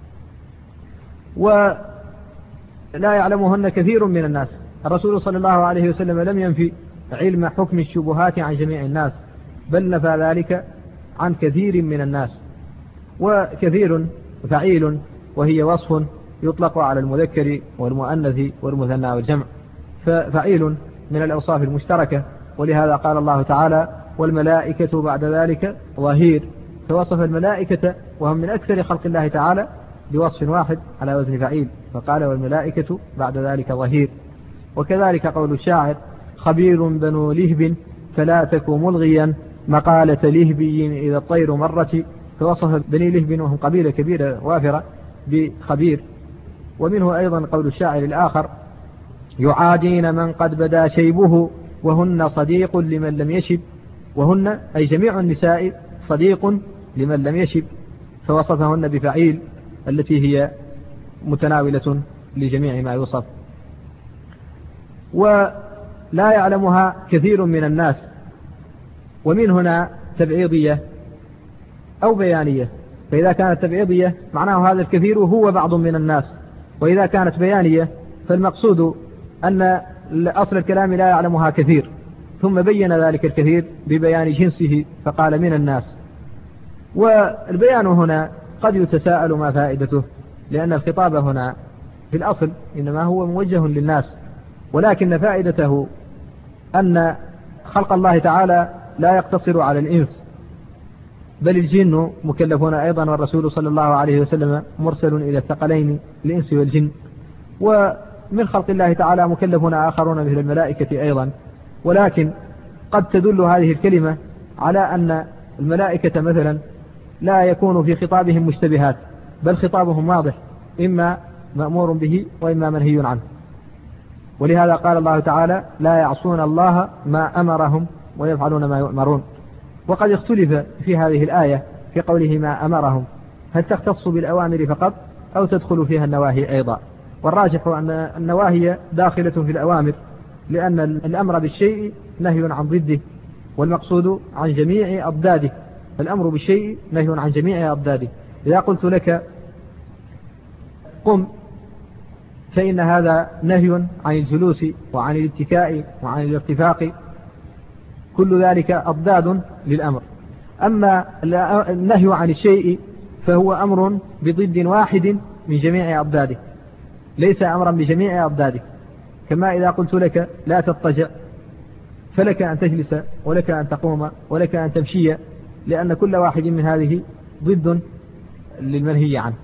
ولا يعلمهن كثير من الناس. الرسول صلى الله عليه وسلم لم ينفي علم حكم الشبهات عن جميع الناس، بل نفى ذلك عن كثير من الناس. وكثير فعيل، وهي وصف يطلق على المذكر والمؤنث والمثنى والجمع، ففعيل من الأوصاف المشتركة، ولهذا قال الله تعالى والملائكة بعد ذلك ظهير، فوصف الملائكة وهم من أكثر خلق الله تعالى بوصف واحد على وزن فعيل، فقال والملائكة بعد ذلك ظهير. وكذلك قول الشاعر خبير بنو لهب فلا تك ملغيا مقالة لهبي إذا الطير مرت، فوصف بني لهب وهم قبيلة كبيرة وافرة بخبير. ومنه أيضا قول الشاعر الآخر يعادين من قد بدا شيبه وهن صديق لمن لم يشب، وهن أي جميع النساء صديق لمن لم يشب، فوصفهن بفعيل التي هي متناولة لجميع ما يوصف. ولا يعلمها كثير من الناس، ومن هنا تبعيضية أو بيانية. فإذا كانت تبعيضية معناه هذا الكثير هو بعض من الناس، وإذا كانت بيانية فالمقصود أن أصل الكلام لا يعلمها كثير، ثم بين ذلك الكثير ببيان جنسه فقال من الناس. والبيان هنا قد يتساءل ما فائدته، لأن الخطاب هنا في الأصل إنما هو موجه للناس، ولكن فائدته أن خلق الله تعالى لا يقتصر على الإنس، بل الجن مكلفون أيضا، والرسول صلى الله عليه وسلم مرسل إلى الثقلين الإنس والجن. ومن خلق الله تعالى مكلفون آخرون مثل الملائكة أيضا، ولكن قد تدل هذه الكلمة على أن الملائكة مثلا لا يكون في خطابهم مشتبهات، بل خطابهم واضح، إما مأمور به وإما منهي عنه. ولهذا قال الله تعالى لا يعصون الله ما أمرهم ويفعلون ما يؤمرون. وقد اختلف في هذه الآية في قوله ما أمرهم، هل تختص بالأوامر فقط أو تدخل فيها النواهي أيضا؟ والراجح أن النواهي داخلة في الأوامر، لأن الأمر بالشيء نهي عن ضده، والمقصود عن جميع أضداده. الأمر بالشيء نهي عن جميع أضداده. إذا قلت لك قم فإن هذا نهي عن الجلوس وعن الاتكاء وعن الارتفاق، كل ذلك أضداد للأمر. أما النهي عن الشيء فهو أمر بضد واحد من جميع أضداده، ليس أمرا بجميع أضداده. كما إذا قلت لك لا تضطجع، فلك أن تجلس ولك أن تقوم ولك أن تمشي، لأن كل واحد من هذه ضد للمنهي عنه.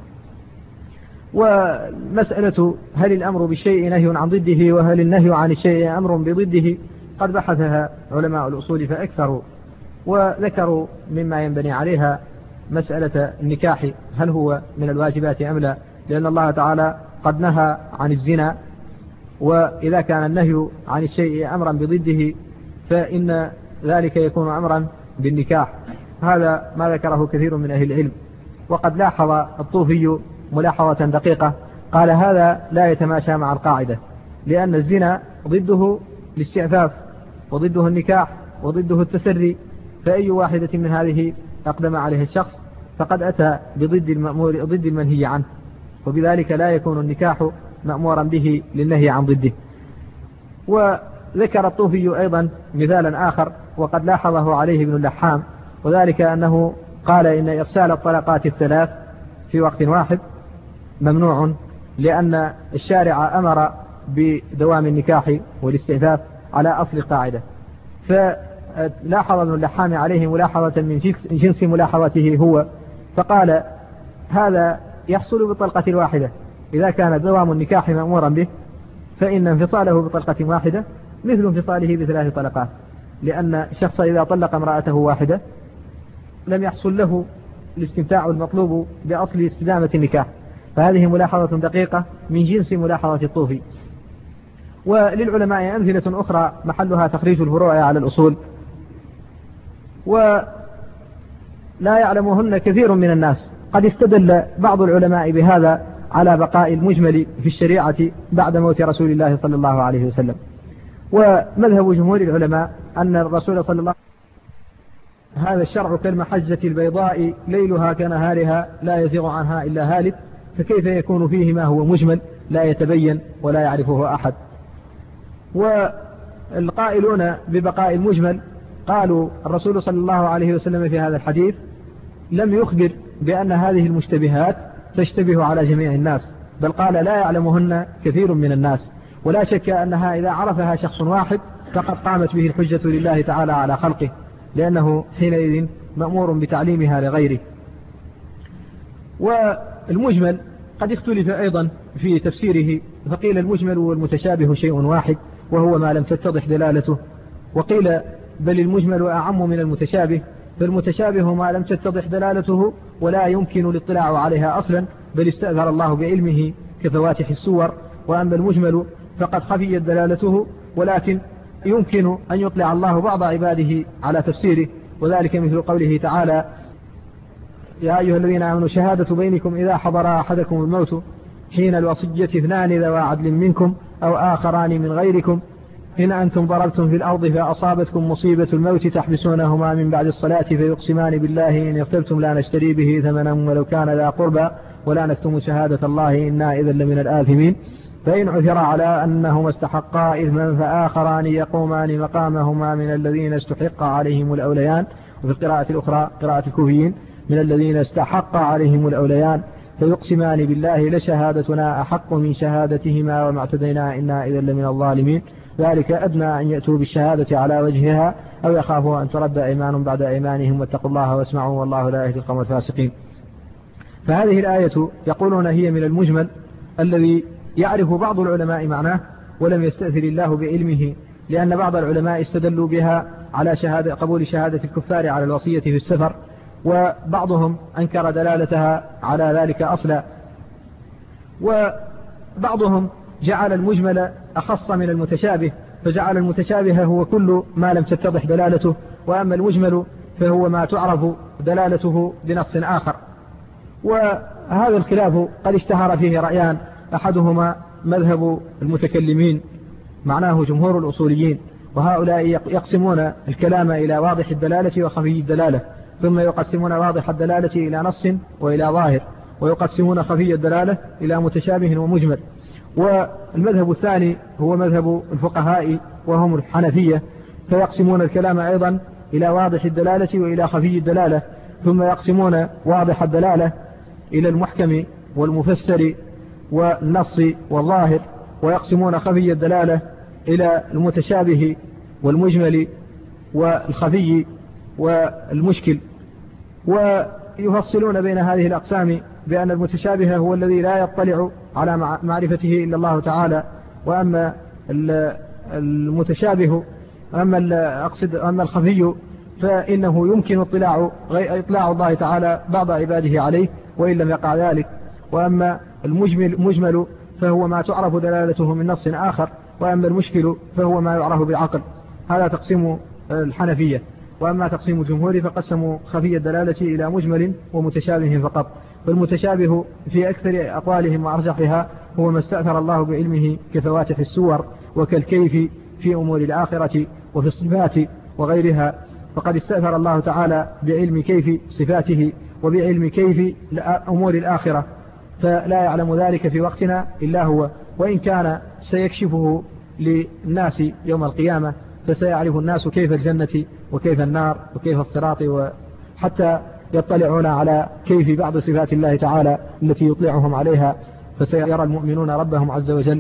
ومسألة هل الأمر بالشيء نهي عن ضده وهل النهي عن الشيء أمر بضده قد بحثها علماء الأصول فأكثروا، وذكروا مما ينبني عليها مسألة النكاح هل هو من الواجبات أم لا، لأن الله تعالى قد نهى عن الزنا، وإذا كان النهي عن الشيء أمرا بضده فإن ذلك يكون أمرا بالنكاح. هذا ما ذكره كثير من أهل العلم. وقد لاحظ الطوفي ملاحظة دقيقة، قال هذا لا يتماشى مع القاعدة، لأن الزنا ضده الاستعفاف وضده النكاح وضده التسري، فأي واحدة من هذه أقدم عليها الشخص فقد أتى بضد المأمور ضد المنهي عنه، وبذلك لا يكون النكاح مأمورا به للنهي عن ضده. وذكر الطوفي أيضا مثالا آخر وقد لاحظه عليه ابن اللحام، وذلك أنه قال إن إرسال الطلقات الثلاث في وقت واحد ممنوع، لأن الشارع أمر بدوام النكاح والاستعفاف على أصل القاعدة. فلاحظ ابن اللحام عليه ملاحظة من جنس ملاحظته هو، فقال هذا يحصل بالطلقة الواحدة، إذا كان دوام النكاح مأمورا به فإن انفصاله بطلقة واحدة مثل انفصاله بثلاث طلقات، لأن الشخص إذا طلق امرأته واحدة لم يحصل له الاستمتاع المطلوب بأصل استدامة النكاح، فهذه ملاحظة دقيقة من جنس ملاحظة الطوفي. وللعلماء أمثلة أخرى محلها تخريج الفروع على الأصول، ولا يعلمهن كثير من الناس. قد استدل بعض العلماء بهذا على بقاء المجمل في الشريعة بعد موت رسول الله صلى الله عليه وسلم. ومذهب جمهور العلماء أن الرسول صلى الله عليه وسلم هذا الشرع كالمحجة البيضاء ليلها كنهارها لا يزيغ عنها إلا هالك، فكيف يكون فيه ما هو مجمل لا يتبين ولا يعرفه أحد؟ والقائلون ببقاء المجمل قالوا الرسول صلى الله عليه وسلم في هذا الحديث لم يخبر بأن هذه المشتبهات تشتبه على جميع الناس، بل قال لا يعلمهن كثير من الناس، ولا شك أنها إذا عرفها شخص واحد فقد قامت به الحجة لله تعالى على خلقه، لأنه حينئذ مأمور بتعليمها لغيره. والمجمل قد اختلف أيضا في تفسيره، فقيل المجمل والمتشابه شيء واحد وهو ما لم تتضح دلالته، وقيل بل المجمل أعم من المتشابه، فالمتشابه ما لم تتضح دلالته ولا يمكن الاطلاع عليها أصلا، بل استأثر الله بعلمه كفواتح السور، وأما المجمل فقد خفيت دلالته ولكن يمكن أن يطلع الله بعض عباده على تفسيره، وذلك مثل قوله تعالى يا أيها الذين آمنوا شهادة بينكم إذا حضر أحدكم الموت حين الوصية اثنان ذوى عدل منكم أو آخران من غيركم إن أنتم ضربتم في الأرض فأصابتكم مصيبة الموت تحبسونهما من بعد الصلاة فيقسمان بالله إن ارتبتم لا نشتري به ثمنا ولو كان ذا قربى ولا نكتم شهادة الله إنا إذا لمن الآثمين، فإن عثر على أنهما استحقا إثما فآخران يقومان مقامهما من الذين استحق عليهم الأوليان، وفي القراءة الأخرى قراءة الكوفيين من الذين استحق عليهم الأوليان فيقسمان بالله لشهادتنا أحق من شهادتهما وما اعتدينا إنا إذا لمن الظالمين، ذلك أدنى أن يأتوا بالشهادة على وجهها أو يخافوا أن ترد أيمان بعد أيمانهم واتقوا الله واسمعوا والله لا يهدي القوم الفاسقين. فهذه الآية يقولون هي من المجمل الذي يعرف بعض العلماء معناه ولم يستأثر الله بعلمه، لأن بعض العلماء استدلوا بها على قبول شهادة الكفار على الوصية في السفر، وبعضهم أنكر دلالتها على ذلك أصلا، وبعضهم جعل المجمل أخص من المتشابه، فجعل المتشابه هو كل ما لم تتضح دلالته، وأما المجمل فهو ما تعرف دلالته بنص آخر. وهذا الخلاف قد اشتهر فيه رأيان، أحدهما مذهب المتكلمين معناه جمهور الأصوليين، وهؤلاء يقسمون الكلام إلى واضح الدلالة وخفي الدلالة، ثم يقسمون واضح الدلالة إلى نص وإلى ظاهر، ويقسمون خفي الدلالة إلى متشابه ومجمل. والمذهب الثاني هو مذهب الفقهاء وهم الحنفية، فيقسمون الكلام أيضا إلى واضح الدلالة وإلى خفي الدلالة، ثم يقسمون واضح الدلالة إلى المحكم والمفسر والنص والظاهر، ويقسمون خفي الدلالة إلى المتشابه والمجمل والخفي والمشكل، ويفصلون بين هذه الأقسام بأن المتشابه هو الذي لا يطلع على معرفته إلا الله تعالى، وأما المتشابه أما الخفي فإنه يمكن إطلاع الله تعالى بعض عباده عليه وإن لم يقع ذلك، وأما المجمل فهو ما تعرف دلالته من نص آخر، وأما المشكل فهو ما يعرف بالعقل. هذا تقسيم الحنفية. وأما تقسيم الجمهور فقسموا خفي الدلالة إلى مجمل ومتشابه فقط، فالمتشابه في أكثر أقوالهم وأرجحها هو ما استأثر الله بعلمه كفواتح السور وكالكيف في أمور الآخرة وفي الصفات وغيرها، فقد استأثر الله تعالى بعلم كيف صفاته وبعلم كيف أمور الآخرة، فلا يعلم ذلك في وقتنا إلا هو، وإن كان سيكشفه للناس يوم القيامة، فسيعرف الناس كيف الجنة وكيف النار وكيف الصراط، وحتى يطلعون على كيف بعض صفات الله تعالى التي يطلعهم عليها، فسيرى المؤمنون ربهم عز وجل.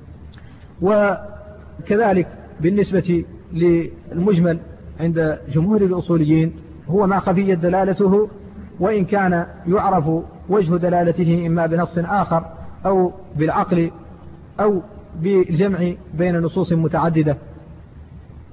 وكذلك بالنسبة للمجمل عند جمهور الأصوليين هو ما خفيت دلالته، وإن كان يعرف وجه دلالته إما بنص آخر أو بالعقل أو بالجمع بين نصوص متعددة.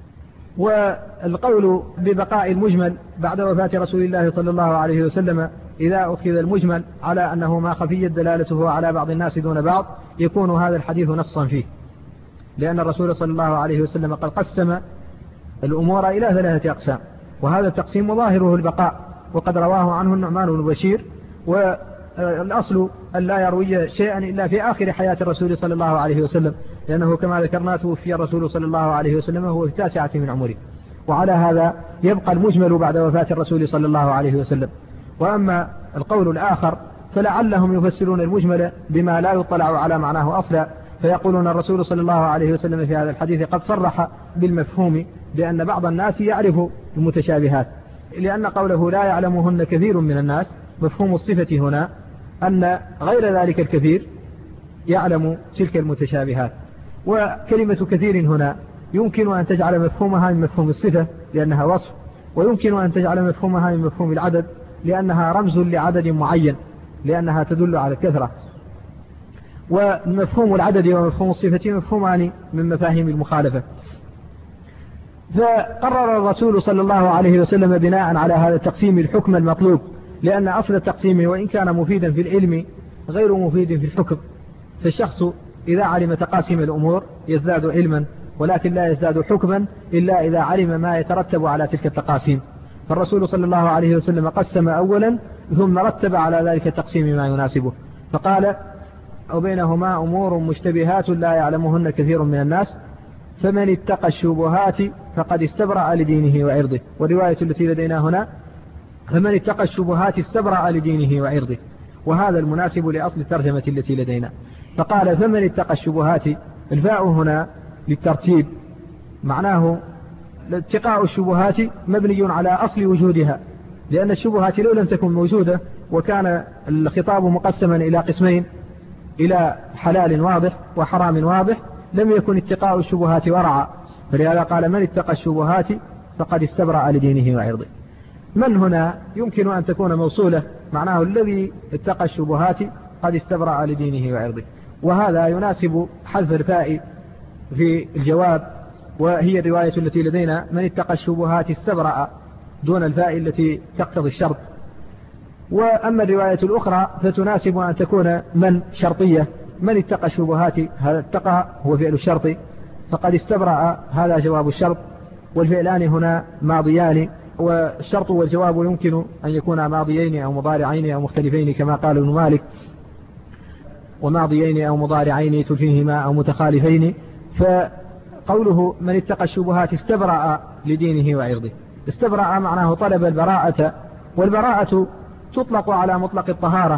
والقول ببقاء المجمل بعد وفاة رسول الله صلى الله عليه وسلم إذا أخذ المجمل على أنه ما خفيت دلالته على بعض الناس دون بعض يكون هذا الحديث نصا فيه، لأن الرسول صلى الله عليه وسلم قد قسم الأمور إلى 3 أقسام، وهذا التقسيم ظاهره البقاء، وقد رواه عنه النعمان بن بشير، والأصل أن لا يروي شيئا إلا في آخر حياة الرسول صلى الله عليه وسلم، لأنه كما ذكرنا توفي الرسول صلى الله عليه وسلم وهو في 9 من عمره، وعلى هذا يبقى المجمل بعد وفاة الرسول صلى الله عليه وسلم. وأما القول الآخر فلعلهم يفسرون المجمل بما لا يطلع على معناه أصلا، فيقولون الرسول صلى الله عليه وسلم في هذا الحديث قد صرح بالمفهوم بأن بعض الناس يعرف المتشابهات، لأن قوله لا يعلمهن كثير من الناس مفهوم الصفة هنا أن غير ذلك الكثير يعلم تلك المتشابهات. وكلمة كثير هنا يمكن أن تجعل مفهومها من مفهوم الصفة لأنها وصف، ويمكن أن تجعل مفهومها من مفهوم العدد لأنها رمز لعدد معين لأنها تدل على الكثرة. ومفهوم العدد ومفهوم الصفة مفهومان من مفاهيم المخالفة. فقرر الرسول صلى الله عليه وسلم بناء على هذا التقسيم الحكم المطلوب، لأن أصل التقسيم وإن كان مفيدا في العلم غير مفيد في الحكم، فالشخص إذا علم تقاسيم الأمور يزداد علما، ولكن لا يزداد حكما إلا إذا علم ما يترتب على تلك التقاسيم. فالرسول صلى الله عليه وسلم قسم أولا ثم رتب على ذلك التقسيم ما يناسبه، فقال وبينهما أمور مشتبهات لا يعلمهن كثير من الناس فمن اتقى الشبهات فقد استبرأ لدينه وعرضه. والرواية التي لدينا هنا فمن اتقى الشبهات استبرأ لدينه وعرضه، وهذا المناسب لأصل الترجمة التي لدينا. فقال فمن اتقى الشبهات، الفاء هنا للترتيب، معناه اتقاء الشبهات مبني على أصل وجودها، لأن الشبهات لو لم تكن موجودة وكان الخطاب مقسما إلى قسمين، إلى حلال واضح وحرام واضح، لم يكن اتقاء الشبهات ورعا، فلهذا قال من اتقى الشبهات فقد استبرأ لدينه وعرضه. من هنا يمكن أن تكون موصولة، معناه الذي اتقى الشبهات قد استبرأ لدينه وعرضه، وهذا يناسب حذف الفاء في الجواب، وهي الرواية التي لدينا من اتقى الشبهات استبرأ دون الفاء التي تقتضي الشرط. وأما الرواية الأخرى فتناسب أن تكون من شرطية، من اتقى الشبهات، هذا اتقى هو فعل الشرط، فقد استبرأ هذا جواب الشرط، والفعلان هنا ماضيان، والشرط والجواب يمكن أن يكونا ماضيين أو مضارعين أو مختلفين كما قال ابن مالك، وماضيين أو مضارعين تلفيهما أو متخالفين. فقوله من اتقى الشبهات استبرأ لدينه وعرضه، استبرأ معناه طلب البراءة، والبراءة تطلق على مطلق الطهارة،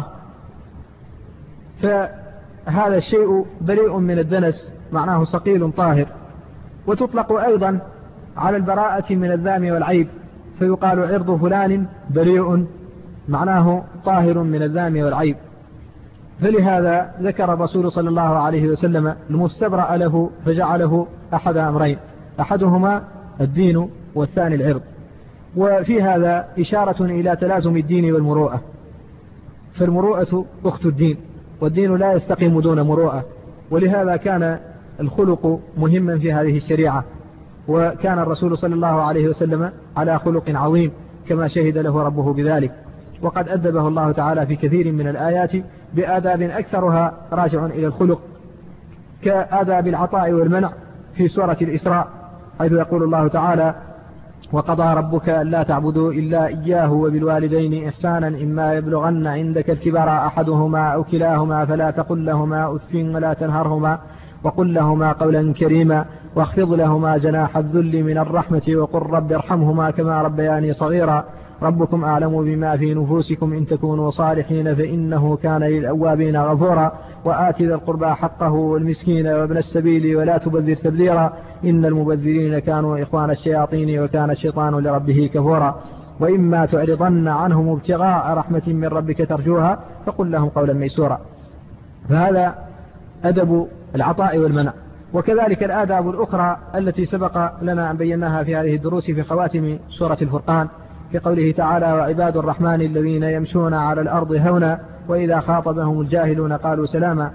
فهذا الشيء بريء من الدنس معناه صقيل طاهر، وتطلق أيضا على البراءة من الذام والعيب، فيقال عرض فلان بريء معناه طاهر من الذام والعيب. فلهذا ذكر الرسول صلى الله عليه وسلم المستبرأ له فجعله أحد أمرين، أحدهما الدين والثاني العرض. وفي هذا إشارة إلى تلازم الدين والمروءة، فالمروءة أخت الدين، والدين لا يستقيم دون مروءة، ولهذا كان الخلق مهما في هذه الشريعة، وكان الرسول صلى الله عليه وسلم على خلق عظيم كما شهد له ربه بذلك، وقد أدبه الله تعالى في كثير من الآيات بآداب أكثرها راجع إلى الخلق، كآداب العطاء والمنع في سورة الإسراء، حيث يقول الله تعالى وقضى ربك ألا تعبدوا إلا إياه وبالوالدين إحسانا إما يبلغن عندك الكبر أحدهما أو كلاهما فلا تقل لهما أف ولا تنهرهما وقل لهما قولا كريما واخفض لهما جناح الذل من الرحمة وقل رب ارحمهما كما ربياني صغيرا ربكم أعلم بما في نفوسكم إن تكونوا صالحين فإنه كان للأوابين غفورا وآت ذا القربى حقه والمسكين وابن السبيل ولا تبذر تبذيرا إن المبذرين كانوا إخوان الشياطين وكان الشيطان لربه كفورا وإما تعرضن عنهم ابتغاء رحمة من ربك ترجوها فقل لهم قولا ميسورا. فهذا أدب العطاء والمنع. وكذلك الآداب الأخرى التي سبق لنا أن بيناها في هذه الدروس في خواتم سورة الفرقان، في قوله تعالى وعباد الرحمن الذين يمشون على الأرض هونا وإذا خاطبهم الجاهلون قالوا سلاما.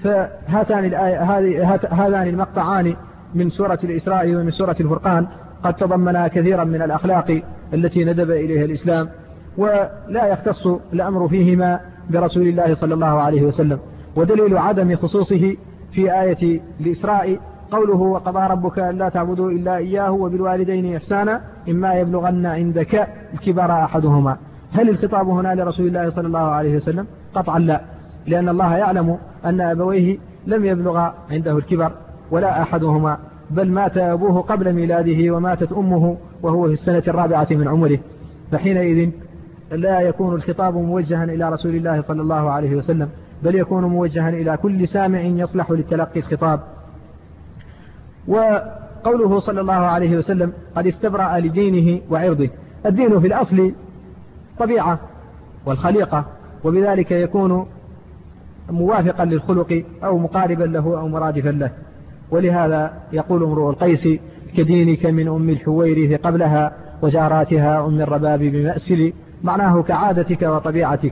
هذان المقطعان من سورة الإسراء ومن سورة الفرقان قد تضمنا كثيرا من الأخلاق التي ندب إليها الإسلام، ولا يختص الأمر فيهما برسول الله صلى الله عليه وسلم. ودليل عدم خصوصه في آية الإسراء قوله وقضى ربك ألا تعبدوا إلا إياه وبالوالدين إحسانا إما يبلغن عندك الكبر أحدهما. هل الخطاب هنا لرسول الله صلى الله عليه وسلم؟ قطعا لا، لأن الله يعلم أن أبويه لم يبلغ عنده الكبر ولا أحدهما، بل مات أبوه قبل ميلاده وماتت أمه وهو في السنة 4 من عمره، فحينئذ لا يكون الخطاب موجها إلى رسول الله صلى الله عليه وسلم، بل يكون موجها إلى كل سامع يصلح للتلقي الخطاب. وقوله صلى الله عليه وسلم قد استبرأ لدينه وعرضه. الدين في الأصل طبيعة والخليقة، وبذلك يكون موافقا للخلق أو مقاربا له أو مرادفا له. ولهذا يقول امرؤ القيس كدينك من أم الحويرث قبلها وجاراتها أم الرباب بمأسل، معناه كعادتك وطبيعتك.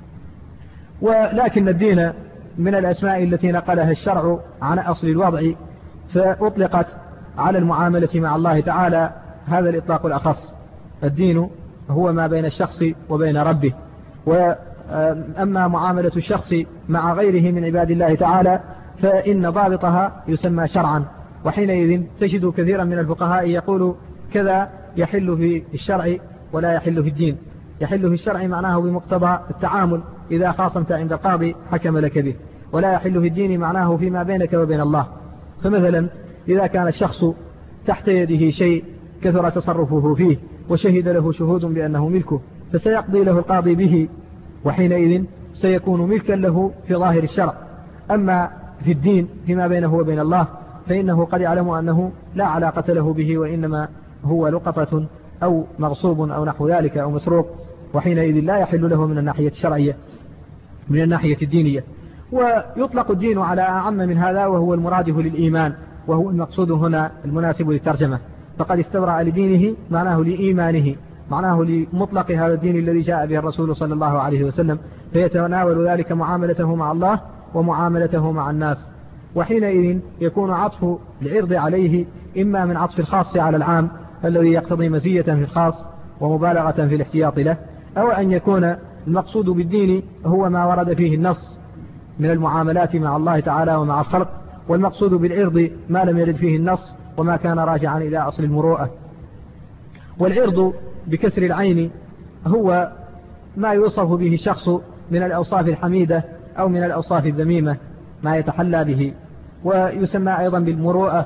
ولكن الدين من الأسماء التي نقلها الشرع عن أصل الوضع، فأطلقت على المعاملة مع الله تعالى هذا الإطلاق الأخص. الدين هو ما بين الشخص وبين ربه، وأما معاملة الشخص مع غيره من عباد الله تعالى فإن ضابطها يسمى شرعا. وحينئذ تجد كثيرا من الفقهاء يقول كذا يحل في الشرع ولا يحل في الدين. يحل في الشرع معناه بمقتضى التعامل، إذا خاصمت عند القاضي حكم لك به، ولا يحل في الدين معناه فيما بينك وبين الله. فمثلا إذا كان الشخص تحت يده شيء كثر تصرفه فيه وشهد له شهود بأنه ملكه، فسيقضي له القاضي به، وحينئذ سيكون ملكا له في ظاهر الشرع. أما في الدين فيما بينه وبين الله فإنه قد يعلم أنه لا علاقة له به، وإنما هو لقطة أو مغصوب أو نحو ذلك أو مسروق، وحينئذ لا يحل له من الناحية الشرعية من الناحية الدينية. ويطلق الدين على أعم من هذا، وهو المرادف للإيمان، وهو المقصود هنا المناسب للترجمة. فقد استبرأ لدينه معناه لإيمانه، معناه لمطلق هذا الدين الذي جاء به الرسول صلى الله عليه وسلم، فيتناول ذلك معاملته مع الله ومعاملته مع الناس. وحينئذ يكون عطف العرض عليه إما من عطف الخاص على العام الذي يقتضي مزية في الخاص ومبالغة في الاحتياط له، أو أن يكون المقصود بالدين هو ما ورد فيه النص من المعاملات مع الله تعالى ومع الخلق، والمقصود بالعرض ما لم يرد فيه النص وما كان راجعا إلى أصل المروءة. والعرض بكسر العين هو ما يوصف به الشخص من الأوصاف الحميدة أو من الأوصاف الذميمة ما يتحلى به، ويسمى أيضا بالمروءة.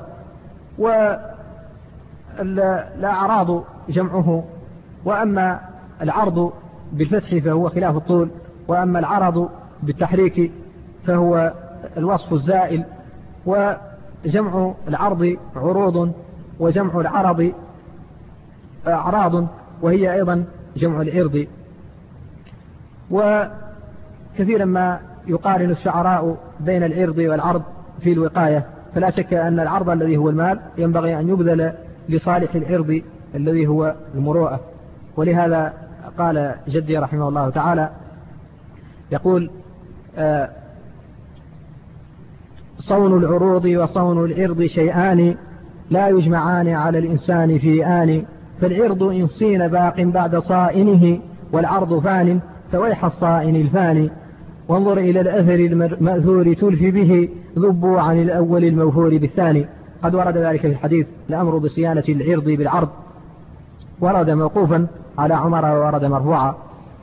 والأعراض جمعه، وأما العرض بالفتح فهو خلاف الطول، وأما العرض بالتحريك فهو الوصف الزائل. وجمع العرض عروض، وجمع العرض أعراض، وهي أيضا جمع العرض. وكثيرا ما يقارن الشعراء بين العرض والعرض في الوقاية، فلا شك أن العرض الذي هو المال ينبغي أن يبذل لصالح العرض الذي هو المروءة. ولهذا قال جدي رحمه الله تعالى يقول صون العروض وصون العرض شيئان لا يجمعان على الإنسان في آن، فالعرض إن صين باق بعد صائنه والعرض فان فويح الصائن الفاني، وانظر إلى الأثر المأثور تلف به ذبوا عن الأول الموفور بالثاني. قد ورد ذلك في الحديث الأمر بصيانة العرض بالعرض، ورد موقوفا على عمر وورد مرفوعا.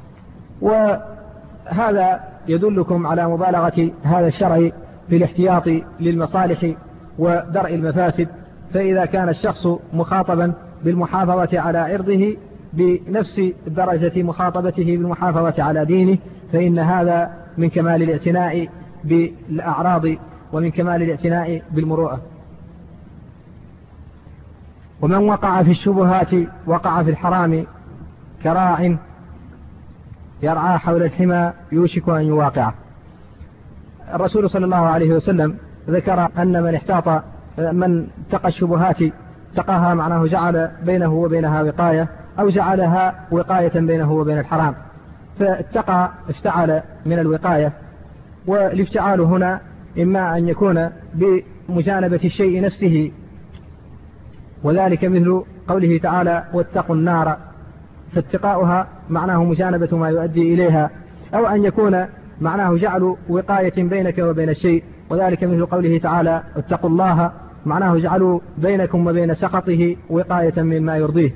وهذا يدلكم على مبالغة هذا الشرع في الاحتياط للمصالح ودرء المفاسد. فإذا كان الشخص مخاطبا بالمحافظة على عرضه بنفس درجة مخاطبته بالمحافظة على دينه، فإن هذا من كمال الاعتناء بالأعراض ومن كمال الاعتناء بالمروءة. ومن وقع في الشبهات وقع في الحرام كراع يرعى حول الحمى يوشك أن يواقعه. الرسول صلى الله عليه وسلم ذكر أن من احتاط من اتقى الشبهات اتقاها معناه جعل بينه وبينها وقاية، أو جعلها وقاية بينه وبين الحرام، فاتقى افتعل من الوقاية. والافتعال هنا إما أن يكون بمجانبة الشيء نفسه، وذلك مثل قوله تعالى واتقوا النار، فاتقاؤها معناه مجانبة ما يؤدي إليها، أو أن يكون معناه جعل وقاية بينك وبين الشيء، وذلك مثل قوله تعالى اتقوا الله، معناه جعلوا بينكم وبين سخطه وقاية مما يرضيه.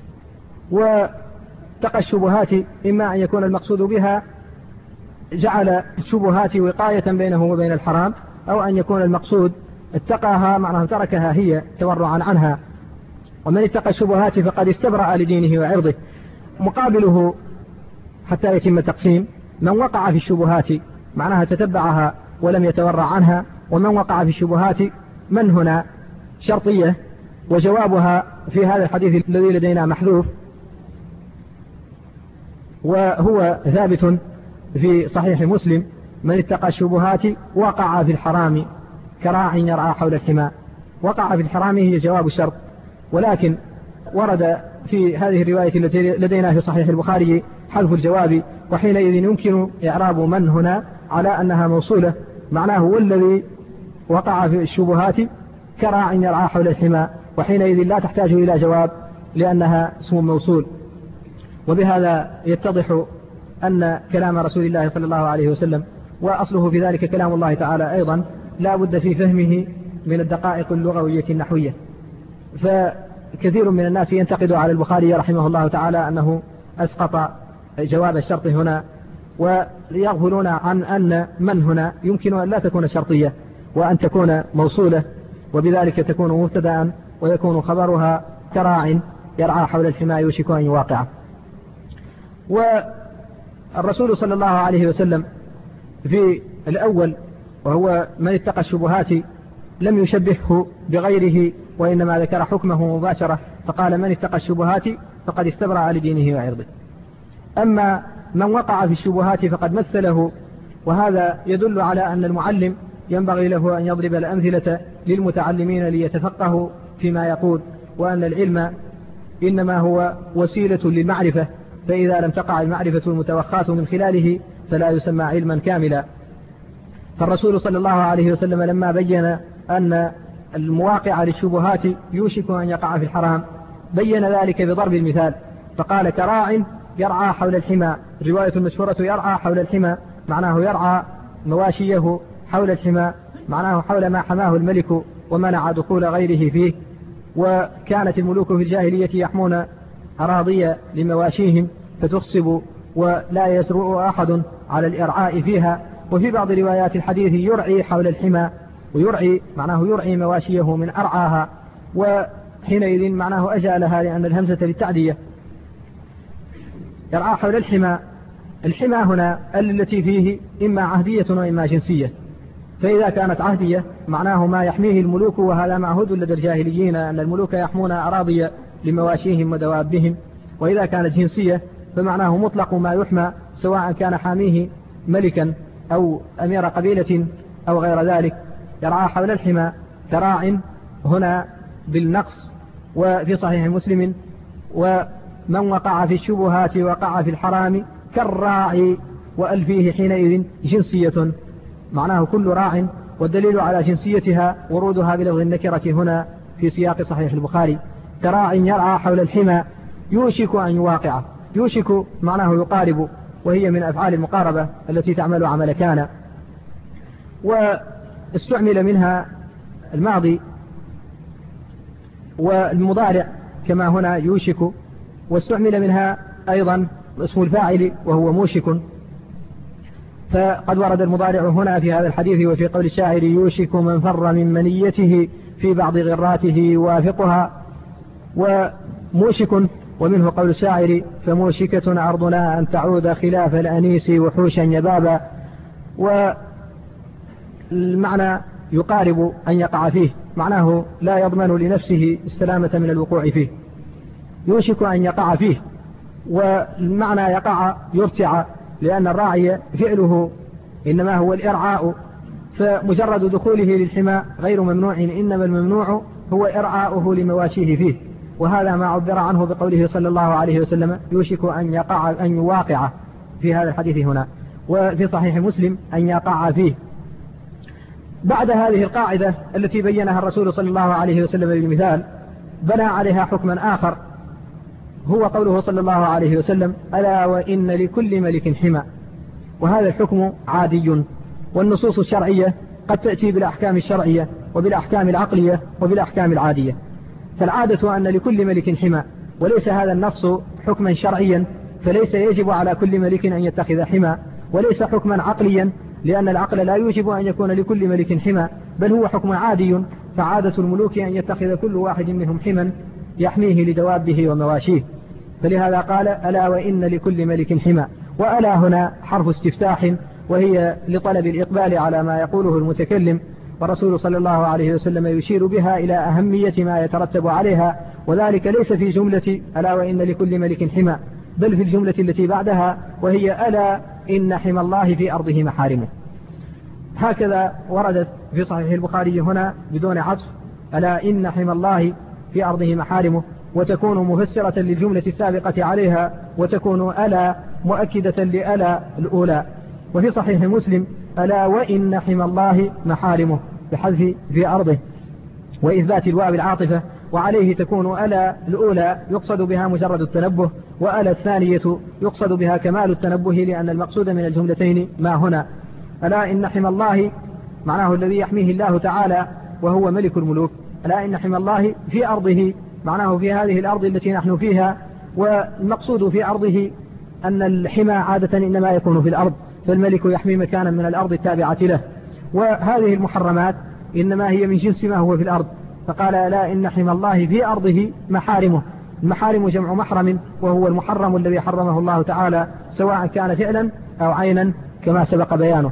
واتقى الشبهات إما أن يكون المقصود بها جعل الشبهات وقاية بينه وبين الحرام، أو أن يكون المقصود اتقاها معناه تركها هي تورعا عنها. ومن اتقى الشبهات فقد استبرأ لدينه وعرضه. مقابله حتى يتم التقسيم: من وقع في الشبهات معناها تتبعها ولم يتورع عنها، ومن وقع في الشبهات من هنا شرطية، وجوابها في هذا الحديث الذي لدينا محذوف، وهو ثابت في صحيح مسلم: من اتقى الشبهات وقع في الحرام كراع يرعى حول الحمى. وقع في الحرام هي جواب الشرط، ولكن ورد في هذه الرواية التي لدينا في صحيح البخاري حذف الجواب، وحينئذ يمكن إعراب من هنا على أنها موصولة، معناه هو الذي وقع في الشبهات كراع يرعى حول الحمى، وحينئذ لا تحتاج إلى جواب لأنها اسم موصول. وبهذا يتضح أن كلام رسول الله صلى الله عليه وسلم وأصله في ذلك كلام الله تعالى أيضا لا بد في فهمه من الدقائق اللغوية النحوية. فكثير من الناس ينتقد على البخاري رحمه الله تعالى أنه أسقط جواب الشرط هنا، ويغفلون عن أن من هنا يمكن أن لا تكون شرطية وأن تكون موصولة، وبذلك تكون مبتدأ ويكون خبرها كراع يرعى حول الحمى يوشك أن يواقع. والرسول صلى الله عليه وسلم في الأول وهو من اتقى الشبهات لم يشبهه بغيره، وإنما ذكر حكمه مباشرة فقال: من اتقى الشبهات فقد استبرأ لدينه وعرضه. أما من وقع في الشبهات فقد مثله، وهذا يدل على أن المعلم ينبغي له أن يضرب الأمثلة للمتعلمين ليتفقهوا فيما يقول، وأن العلم إنما هو وسيلة للمعرفة، فإذا لم تقع المعرفة المتوخاة من خلاله فلا يسمى علما كاملا. فالرسول صلى الله عليه وسلم لما بين أن المواقع للشبهات يوشك أن يقع في الحرام بين ذلك بضرب المثال، فقال: كراع يرعى حول الحمى. الرواية المشهورة يرعى حول الحمى معناه يرعى مواشيه حول الحمى، معناه حول ما حماه الملك ومنع دخول غيره فيه. وكانت الملوك في الجاهلية يحمون أراضي لمواشيهم فتصب ولا يسرع أحد على الإرعاء فيها. وفي بعض روايات الحديث يرعي حول الحمى، ويرعي معناه يرعي مواشيه من أرعاها، وحينئذ معناه أجالها لأن الهمزة للتعدية. يرعى حول الحمى، الحمى هنا التي فيه إما عهدية وإما جنسية، فإذا كانت عهدية معناه ما يحميه الملوك، وهذا معهود لدى الجاهليين أن الملوك يحمون أراضي لمواشيهم ودوابهم. وإذا كانت جنسية فمعناه مطلق ما يحمى، سواء كان حاميه ملكا أو أمير قبيلة أو غير ذلك. يرعى حول الحمى كراع هنا بالنقص. وفي صحيح مسلم: ومن وقع في الشبهات وقع في الحرام كالراعي، وألفيه حينئذ جنسية، معناه كل راع، والدليل على جنسيتها ورودها بلفظ النكرة هنا في سياق صحيح البخاري: كراع يرعى حول الحمى يوشك أن يواقع. يوشك معناه يقارب، وهي من أفعال المقاربة التي تعمل عمل كان. واستعمل منها الماضي والمضارع كما هنا يوشك، واستعمل منها أيضا اسم الفاعل وهو موشك. فقد ورد المضارع هنا في هذا الحديث وفي قول الشاعر: يوشك من فر من منيته في بعض غراته يوافقها. وموشك ومنه قول الشاعر: فموشكة أرضنا أن تعود خلاف الأنيس وحوشا يبابا. والمعنى يقارب أن يقع فيه، معناه لا يضمن لنفسه السلامة من الوقوع فيه. يوشك أن يقع فيه، والمعنى يقع يرتع، لأن الراعي فعله إنما هو الإرعاء، فمجرد دخوله للحمى غير ممنوع، إنما الممنوع هو إرعاؤه لمواشيه فيه. وهذا ما عبر عنه بقوله صلى الله عليه وسلم: يوشك أن يواقع في هذا الحديث هنا. وفي صحيح مسلم: أن يقع فيه. بعد هذه القاعدة التي بينها الرسول صلى الله عليه وسلم بالمثال بنى عليها حكما آخر، هو قوله صلى الله عليه وسلم: ألا وإن لكل ملك حمى. وهذا الحكم عادي، والنصوص الشرعية قد تأتي بالأحكام الشرعية وبالأحكام العقلية وبالأحكام العادية. فالعادة أن لكل ملك حمى، وليس هذا النص حكما شرعيا، فليس يجب على كل ملك أن يتخذ حمى، وليس حكما عقليا، لأن العقل لا يوجب أن يكون لكل ملك حمى، بل هو حكم عادي. فعادة الملوك أن يتخذ كل واحد منهم حما يحميه لدوابه ومواشيه. فلهذا قال: ألا وإن لكل ملك حمى. وألا هنا حرف استفتاح، وهي لطلب الإقبال على ما يقوله المتكلم، والرسول صلى الله عليه وسلم يشير بها إلى أهمية ما يترتب عليها، وذلك ليس في جملة ألا وإن لكل ملك حمى، بل في الجملة التي بعدها، وهي: ألا إن حمى الله في أرضه محارمه. هكذا وردت في صحيح البخاري هنا بدون عطف: ألا إن حمى الله في أرضه محارمه، وتكون مفسرة للجملة السابقة عليها، وتكون ألا مؤكدة لألا الأولى. وفي صحيح مسلم: ألا وإن حمى الله محارمه، بحذف في أرضه وإثبات الواو العاطفة، وعليه تكون ألا الأولى يقصد بها مجرد التنبه، وألا الثانية يقصد بها كمال التنبه، لأن المقصود من الجملتين ما هنا. ألا إن حمى الله معناه الذي يحميه الله تعالى وهو ملك الملوك. ألا إن حمى الله في أرضه معناه في هذه الأرض التي نحن فيها، والمقصود في أرضه أن الحمى عادة إنما يكون في الأرض، فالملك يحمي مكانا من الأرض التابعة له، وهذه المحرمات إنما هي من جنس ما هو في الأرض. فقال: ألا إن حمى الله في أرضه محارمه. المحارم جمع محرم، وهو المحرم الذي حرمه الله تعالى، سواء كان فعلا أو عينا كما سبق بيانه.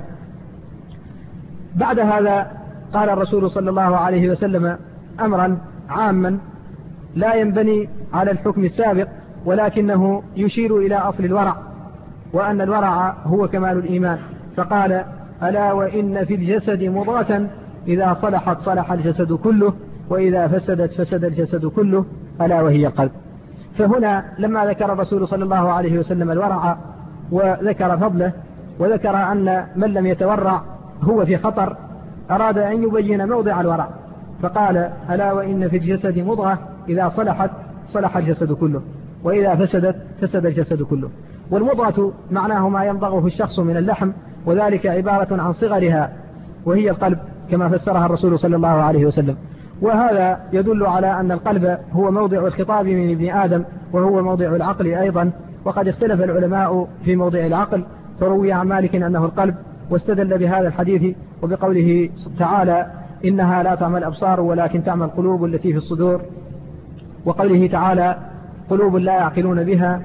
بعد هذا قال الرسول صلى الله عليه وسلم أمرا عاما لا ينبني على الحكم السابق، ولكنه يشير إلى أصل الورع، وأن الورع هو كمال الإيمان. فقال: ألا وإن في الجسد مضغة إذا صلحت صلح الجسد كله، وإذا فسدت فسد الجسد كله، ألا وهي القلب. فهنا لما ذكر الرسول صلى الله عليه وسلم الورع وذكر فضله، وذكر أن من لم يتورع هو في خطر، أراد أن يبين موضع الورع، فقال: ألا وإن في الجسد مضغة إذا صلحت صلح الجسد كله، وإذا فسدت فسد الجسد كله. والمضغة معناه ما يمضغه الشخص من اللحم، وذلك عبارة عن صغرها، وهي القلب كما فسرها الرسول صلى الله عليه وسلم. وهذا يدل على أن القلب هو موضع الخطاب من ابن آدم، وهو موضع العقل أيضا. وقد اختلف العلماء في موضع العقل، فروي عن مالك أنه القلب، واستدل بهذا الحديث وبقوله تعالى: إنها لا تعمى الأبصار ولكن تعمى القلوب التي في الصدور، وقوله تعالى: قلوب لا يعقلون بها.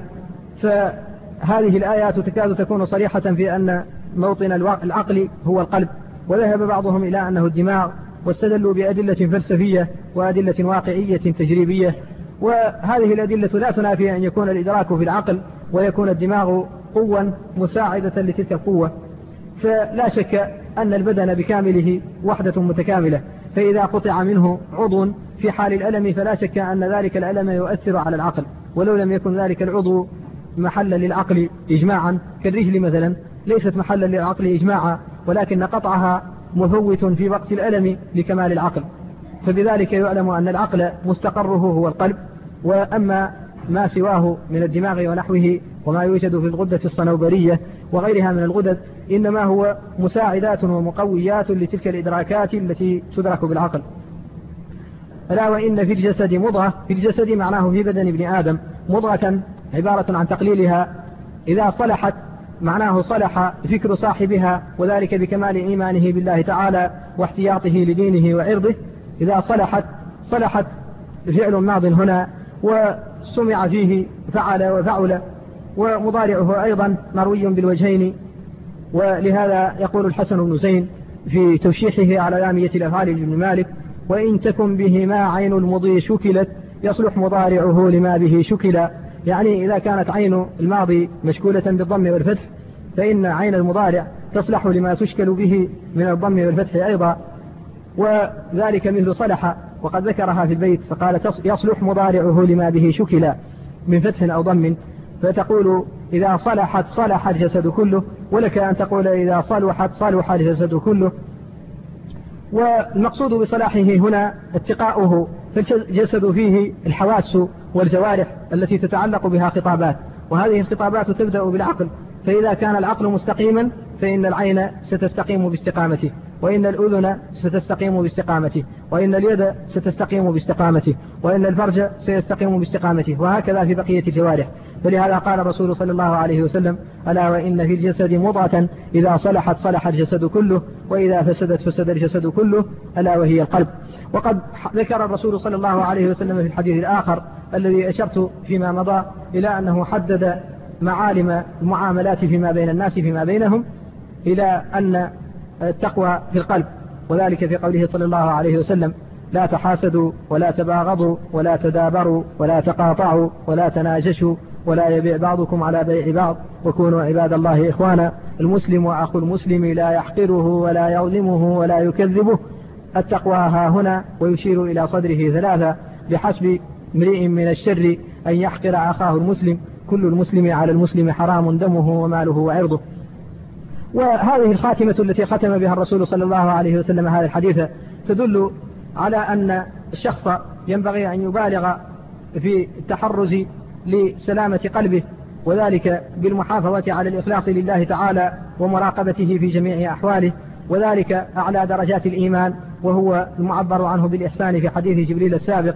فهذه الآيات تكاد تكون صريحة في أن موطن العقل هو القلب. وذهب بعضهم إلى أنه الدماغ، واستدلوا بأدلة فلسفية وأدلة واقعية تجريبية. وهذه الأدلة لا تنافي أن يكون الإدراك في العقل، ويكون الدماغ قوة مساعدة لتلك القوة. فلا شك أن البدن بكامله وحدة متكاملة، فإذا قطع منه عضو في حال الألم فلا شك أن ذلك الألم يؤثر على العقل، ولو لم يكن ذلك العضو محلا للعقل إجماعا، كالرجل مثلا ليست محلا للعقل إجماعا، ولكن قطعها مفوت في وقت الألم لكمال العقل. فبذلك يعلم أن العقل مستقره هو القلب. وأما ما سواه من الدماغ ونحوه وما يوجد في الغدة الصنوبرية وغيرها من الغدد إنما هو مساعدات ومقويات لتلك الإدراكات التي تدرك بالعقل. ألا وإن في الجسد مضغة، في الجسد معناه في بدن ابن آدم، مضغة عبارة عن تقليلها، إذا صلحت معناه صلح فكر صاحبها، وذلك بكمال إيمانه بالله تعالى واحتياطه لدينه وعرضه. إذا صلحت فعل ماض هنا، وسمع فيه فعل وفعل، ومضارعه أيضا مروي بالوجهين. ولهذا يقول الحسن بن زين في توشيحه على لامية الأفعال لابن مالك: وإن تكن به ما عين المضي شكلت يصلح مضارعه لما به شكل. يعني إذا كانت عين الماضي مشكولة بالضم والفتح، فإن عين المضارع تصلح لما تشكل به من الضم والفتح أيضا، وذلك مثل صلح، وقد ذكرها في البيت فقال: يصلح مضارعه لما به شكل من فتح أو ضم. فتقول إذا صلحت صلح الجسد كله، ولك أن تقول إذا صلحت صلح الجسد كله. والمقصود بصلاحه هنا اتقاؤه، فالجسد فيه الحواس والجوارح التي تتعلق بها خطابات، وهذه الخطابات تبدأ بالعقل، فإذا كان العقل مستقيما فإن العين ستستقيم باستقامته، وإن الأذن ستستقيم باستقامته، وإن اليد ستستقيم باستقامته، وإن الفرج سيستقيم باستقامته، وهكذا في بقية الجوارح. فلهذا قال الرسول صلى الله عليه وسلم: ألا وإن في الجسد مضغة إذا صلحت صلح الجسد كله، وإذا فسدت فسد الجسد كله، ألا وهي القلب. وقد ذكر الرسول صلى الله عليه وسلم في الحديث الآخر الذي أشرت فيما مضى إلى أنه حدد معالم المعاملات فيما بين الناس فيما بينهم، إلى أن التقوى في القلب، وذلك في قوله صلى الله عليه وسلم: لا تحاسدوا ولا تباغضوا ولا تدابروا ولا تقاطعوا ولا تناجشوا ولا يبيع بعضكم على بيع بعض وكونوا عباد الله إخوانا، المسلم وأخو المسلم لا يحقره ولا يظلمه ولا يكذبه. التقوى ها هنا، ويشير إلى صدره ثلاثة: بحسب امرئ من الشر أن يحقر أخاه المسلم، كل المسلم على المسلم حرام دمه وماله وعرضه. وهذه الخاتمة التي ختم بها الرسول صلى الله عليه وسلم هذا الحديث تدل على أن الشخص ينبغي أن يبالغ في التحرز لسلامة قلبه، وذلك بالمحافظة على الإخلاص لله تعالى ومراقبته في جميع أحواله، وذلك أعلى درجات الإيمان، وهو المعبر عنه بالإحسان في حديث جبريل السابق.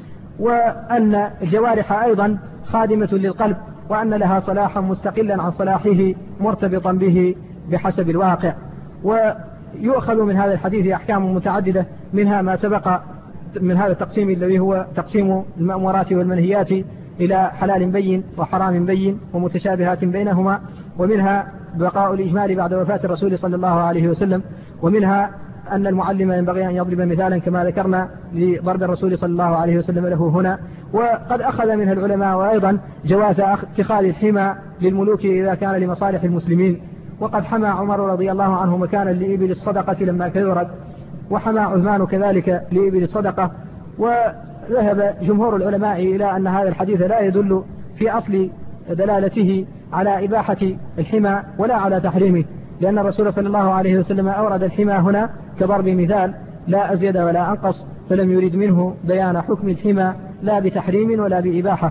وأن الجوارح أيضا خادمة للقلب، وأن لها صلاحا مستقلا عن صلاحه مرتبطا به بحسب الواقع. ويؤخذ من هذا الحديث أحكام متعددة، منها ما سبق من هذا التقسيم الذي هو تقسيم المأمورات والمنهيات إلى حلال بين وحرام بين ومتشابهات بينهما، ومنها بقاء الإجمال بعد وفاة الرسول صلى الله عليه وسلم، ومنها أن المعلم ينبغي أن يضرب مثالا كما ذكرنا لضرب الرسول صلى الله عليه وسلم له هنا. وقد أخذ منها العلماء وأيضا جواز اتخاذ الحمى للملوك إذا كان لمصالح المسلمين، وقد حمى عمر رضي الله عنه مكانا لإبل الصدقة لما كثرت، وحمى عثمان كذلك لإبل الصدقة. وذهب جمهور العلماء إلى أن هذا الحديث لا يدل في أصل دلالته على إباحة الحمى ولا على تحريمه، لأن الرسول صلى الله عليه وسلم أورد الحمى هنا كضرب مثال لا أزيد ولا أنقص، فلم يرد منه بيان حكم الحمى لا بتحريم ولا بإباحة.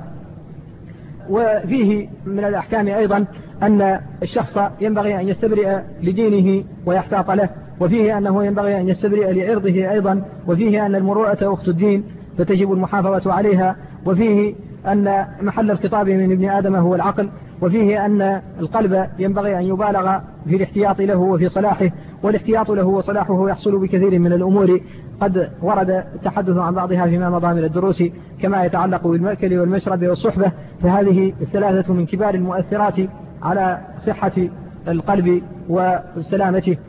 وفيه من الأحكام أيضا أن الشخص ينبغي أن يستبرئ لدينه ويحتاط له، وفيه أنه ينبغي أن يستبرئ لعرضه أيضا، وفيه أن المروءة أخت الدين فتجب المحافظة عليها، وفيه أن محل الخطاب من ابن آدم هو العقل، وفيه أن القلب ينبغي أن يبالغ في الاحتياط له وفي صلاحه، والاحتياط له وصلاحه يحصل بكثير من الأمور قد ورد التحدث عن بعضها فيما مضى من الدروس، كما يتعلق بالمأكل والمشرب والصحبة، فهذه الثلاثة من كبار المؤثرات على صحة القلب وسلامته.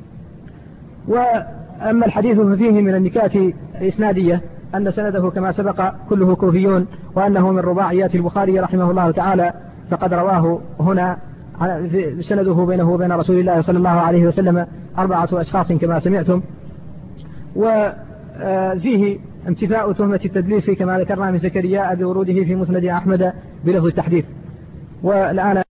وأما الحديث ففيه من النكات إسنادية أن سنده كما سبق كله كوفيون، وأنه من رباعيات البخاري رحمه الله تعالى، فقد رواه هنا سنده بينه وبين رسول الله صلى الله عليه وسلم 4 أشخاص كما سمعتم. وفيه انتفاء تهمة التدليس كما ذكرنا من زكريا بوروده في مسند أحمد بلفظ التحديث. والآن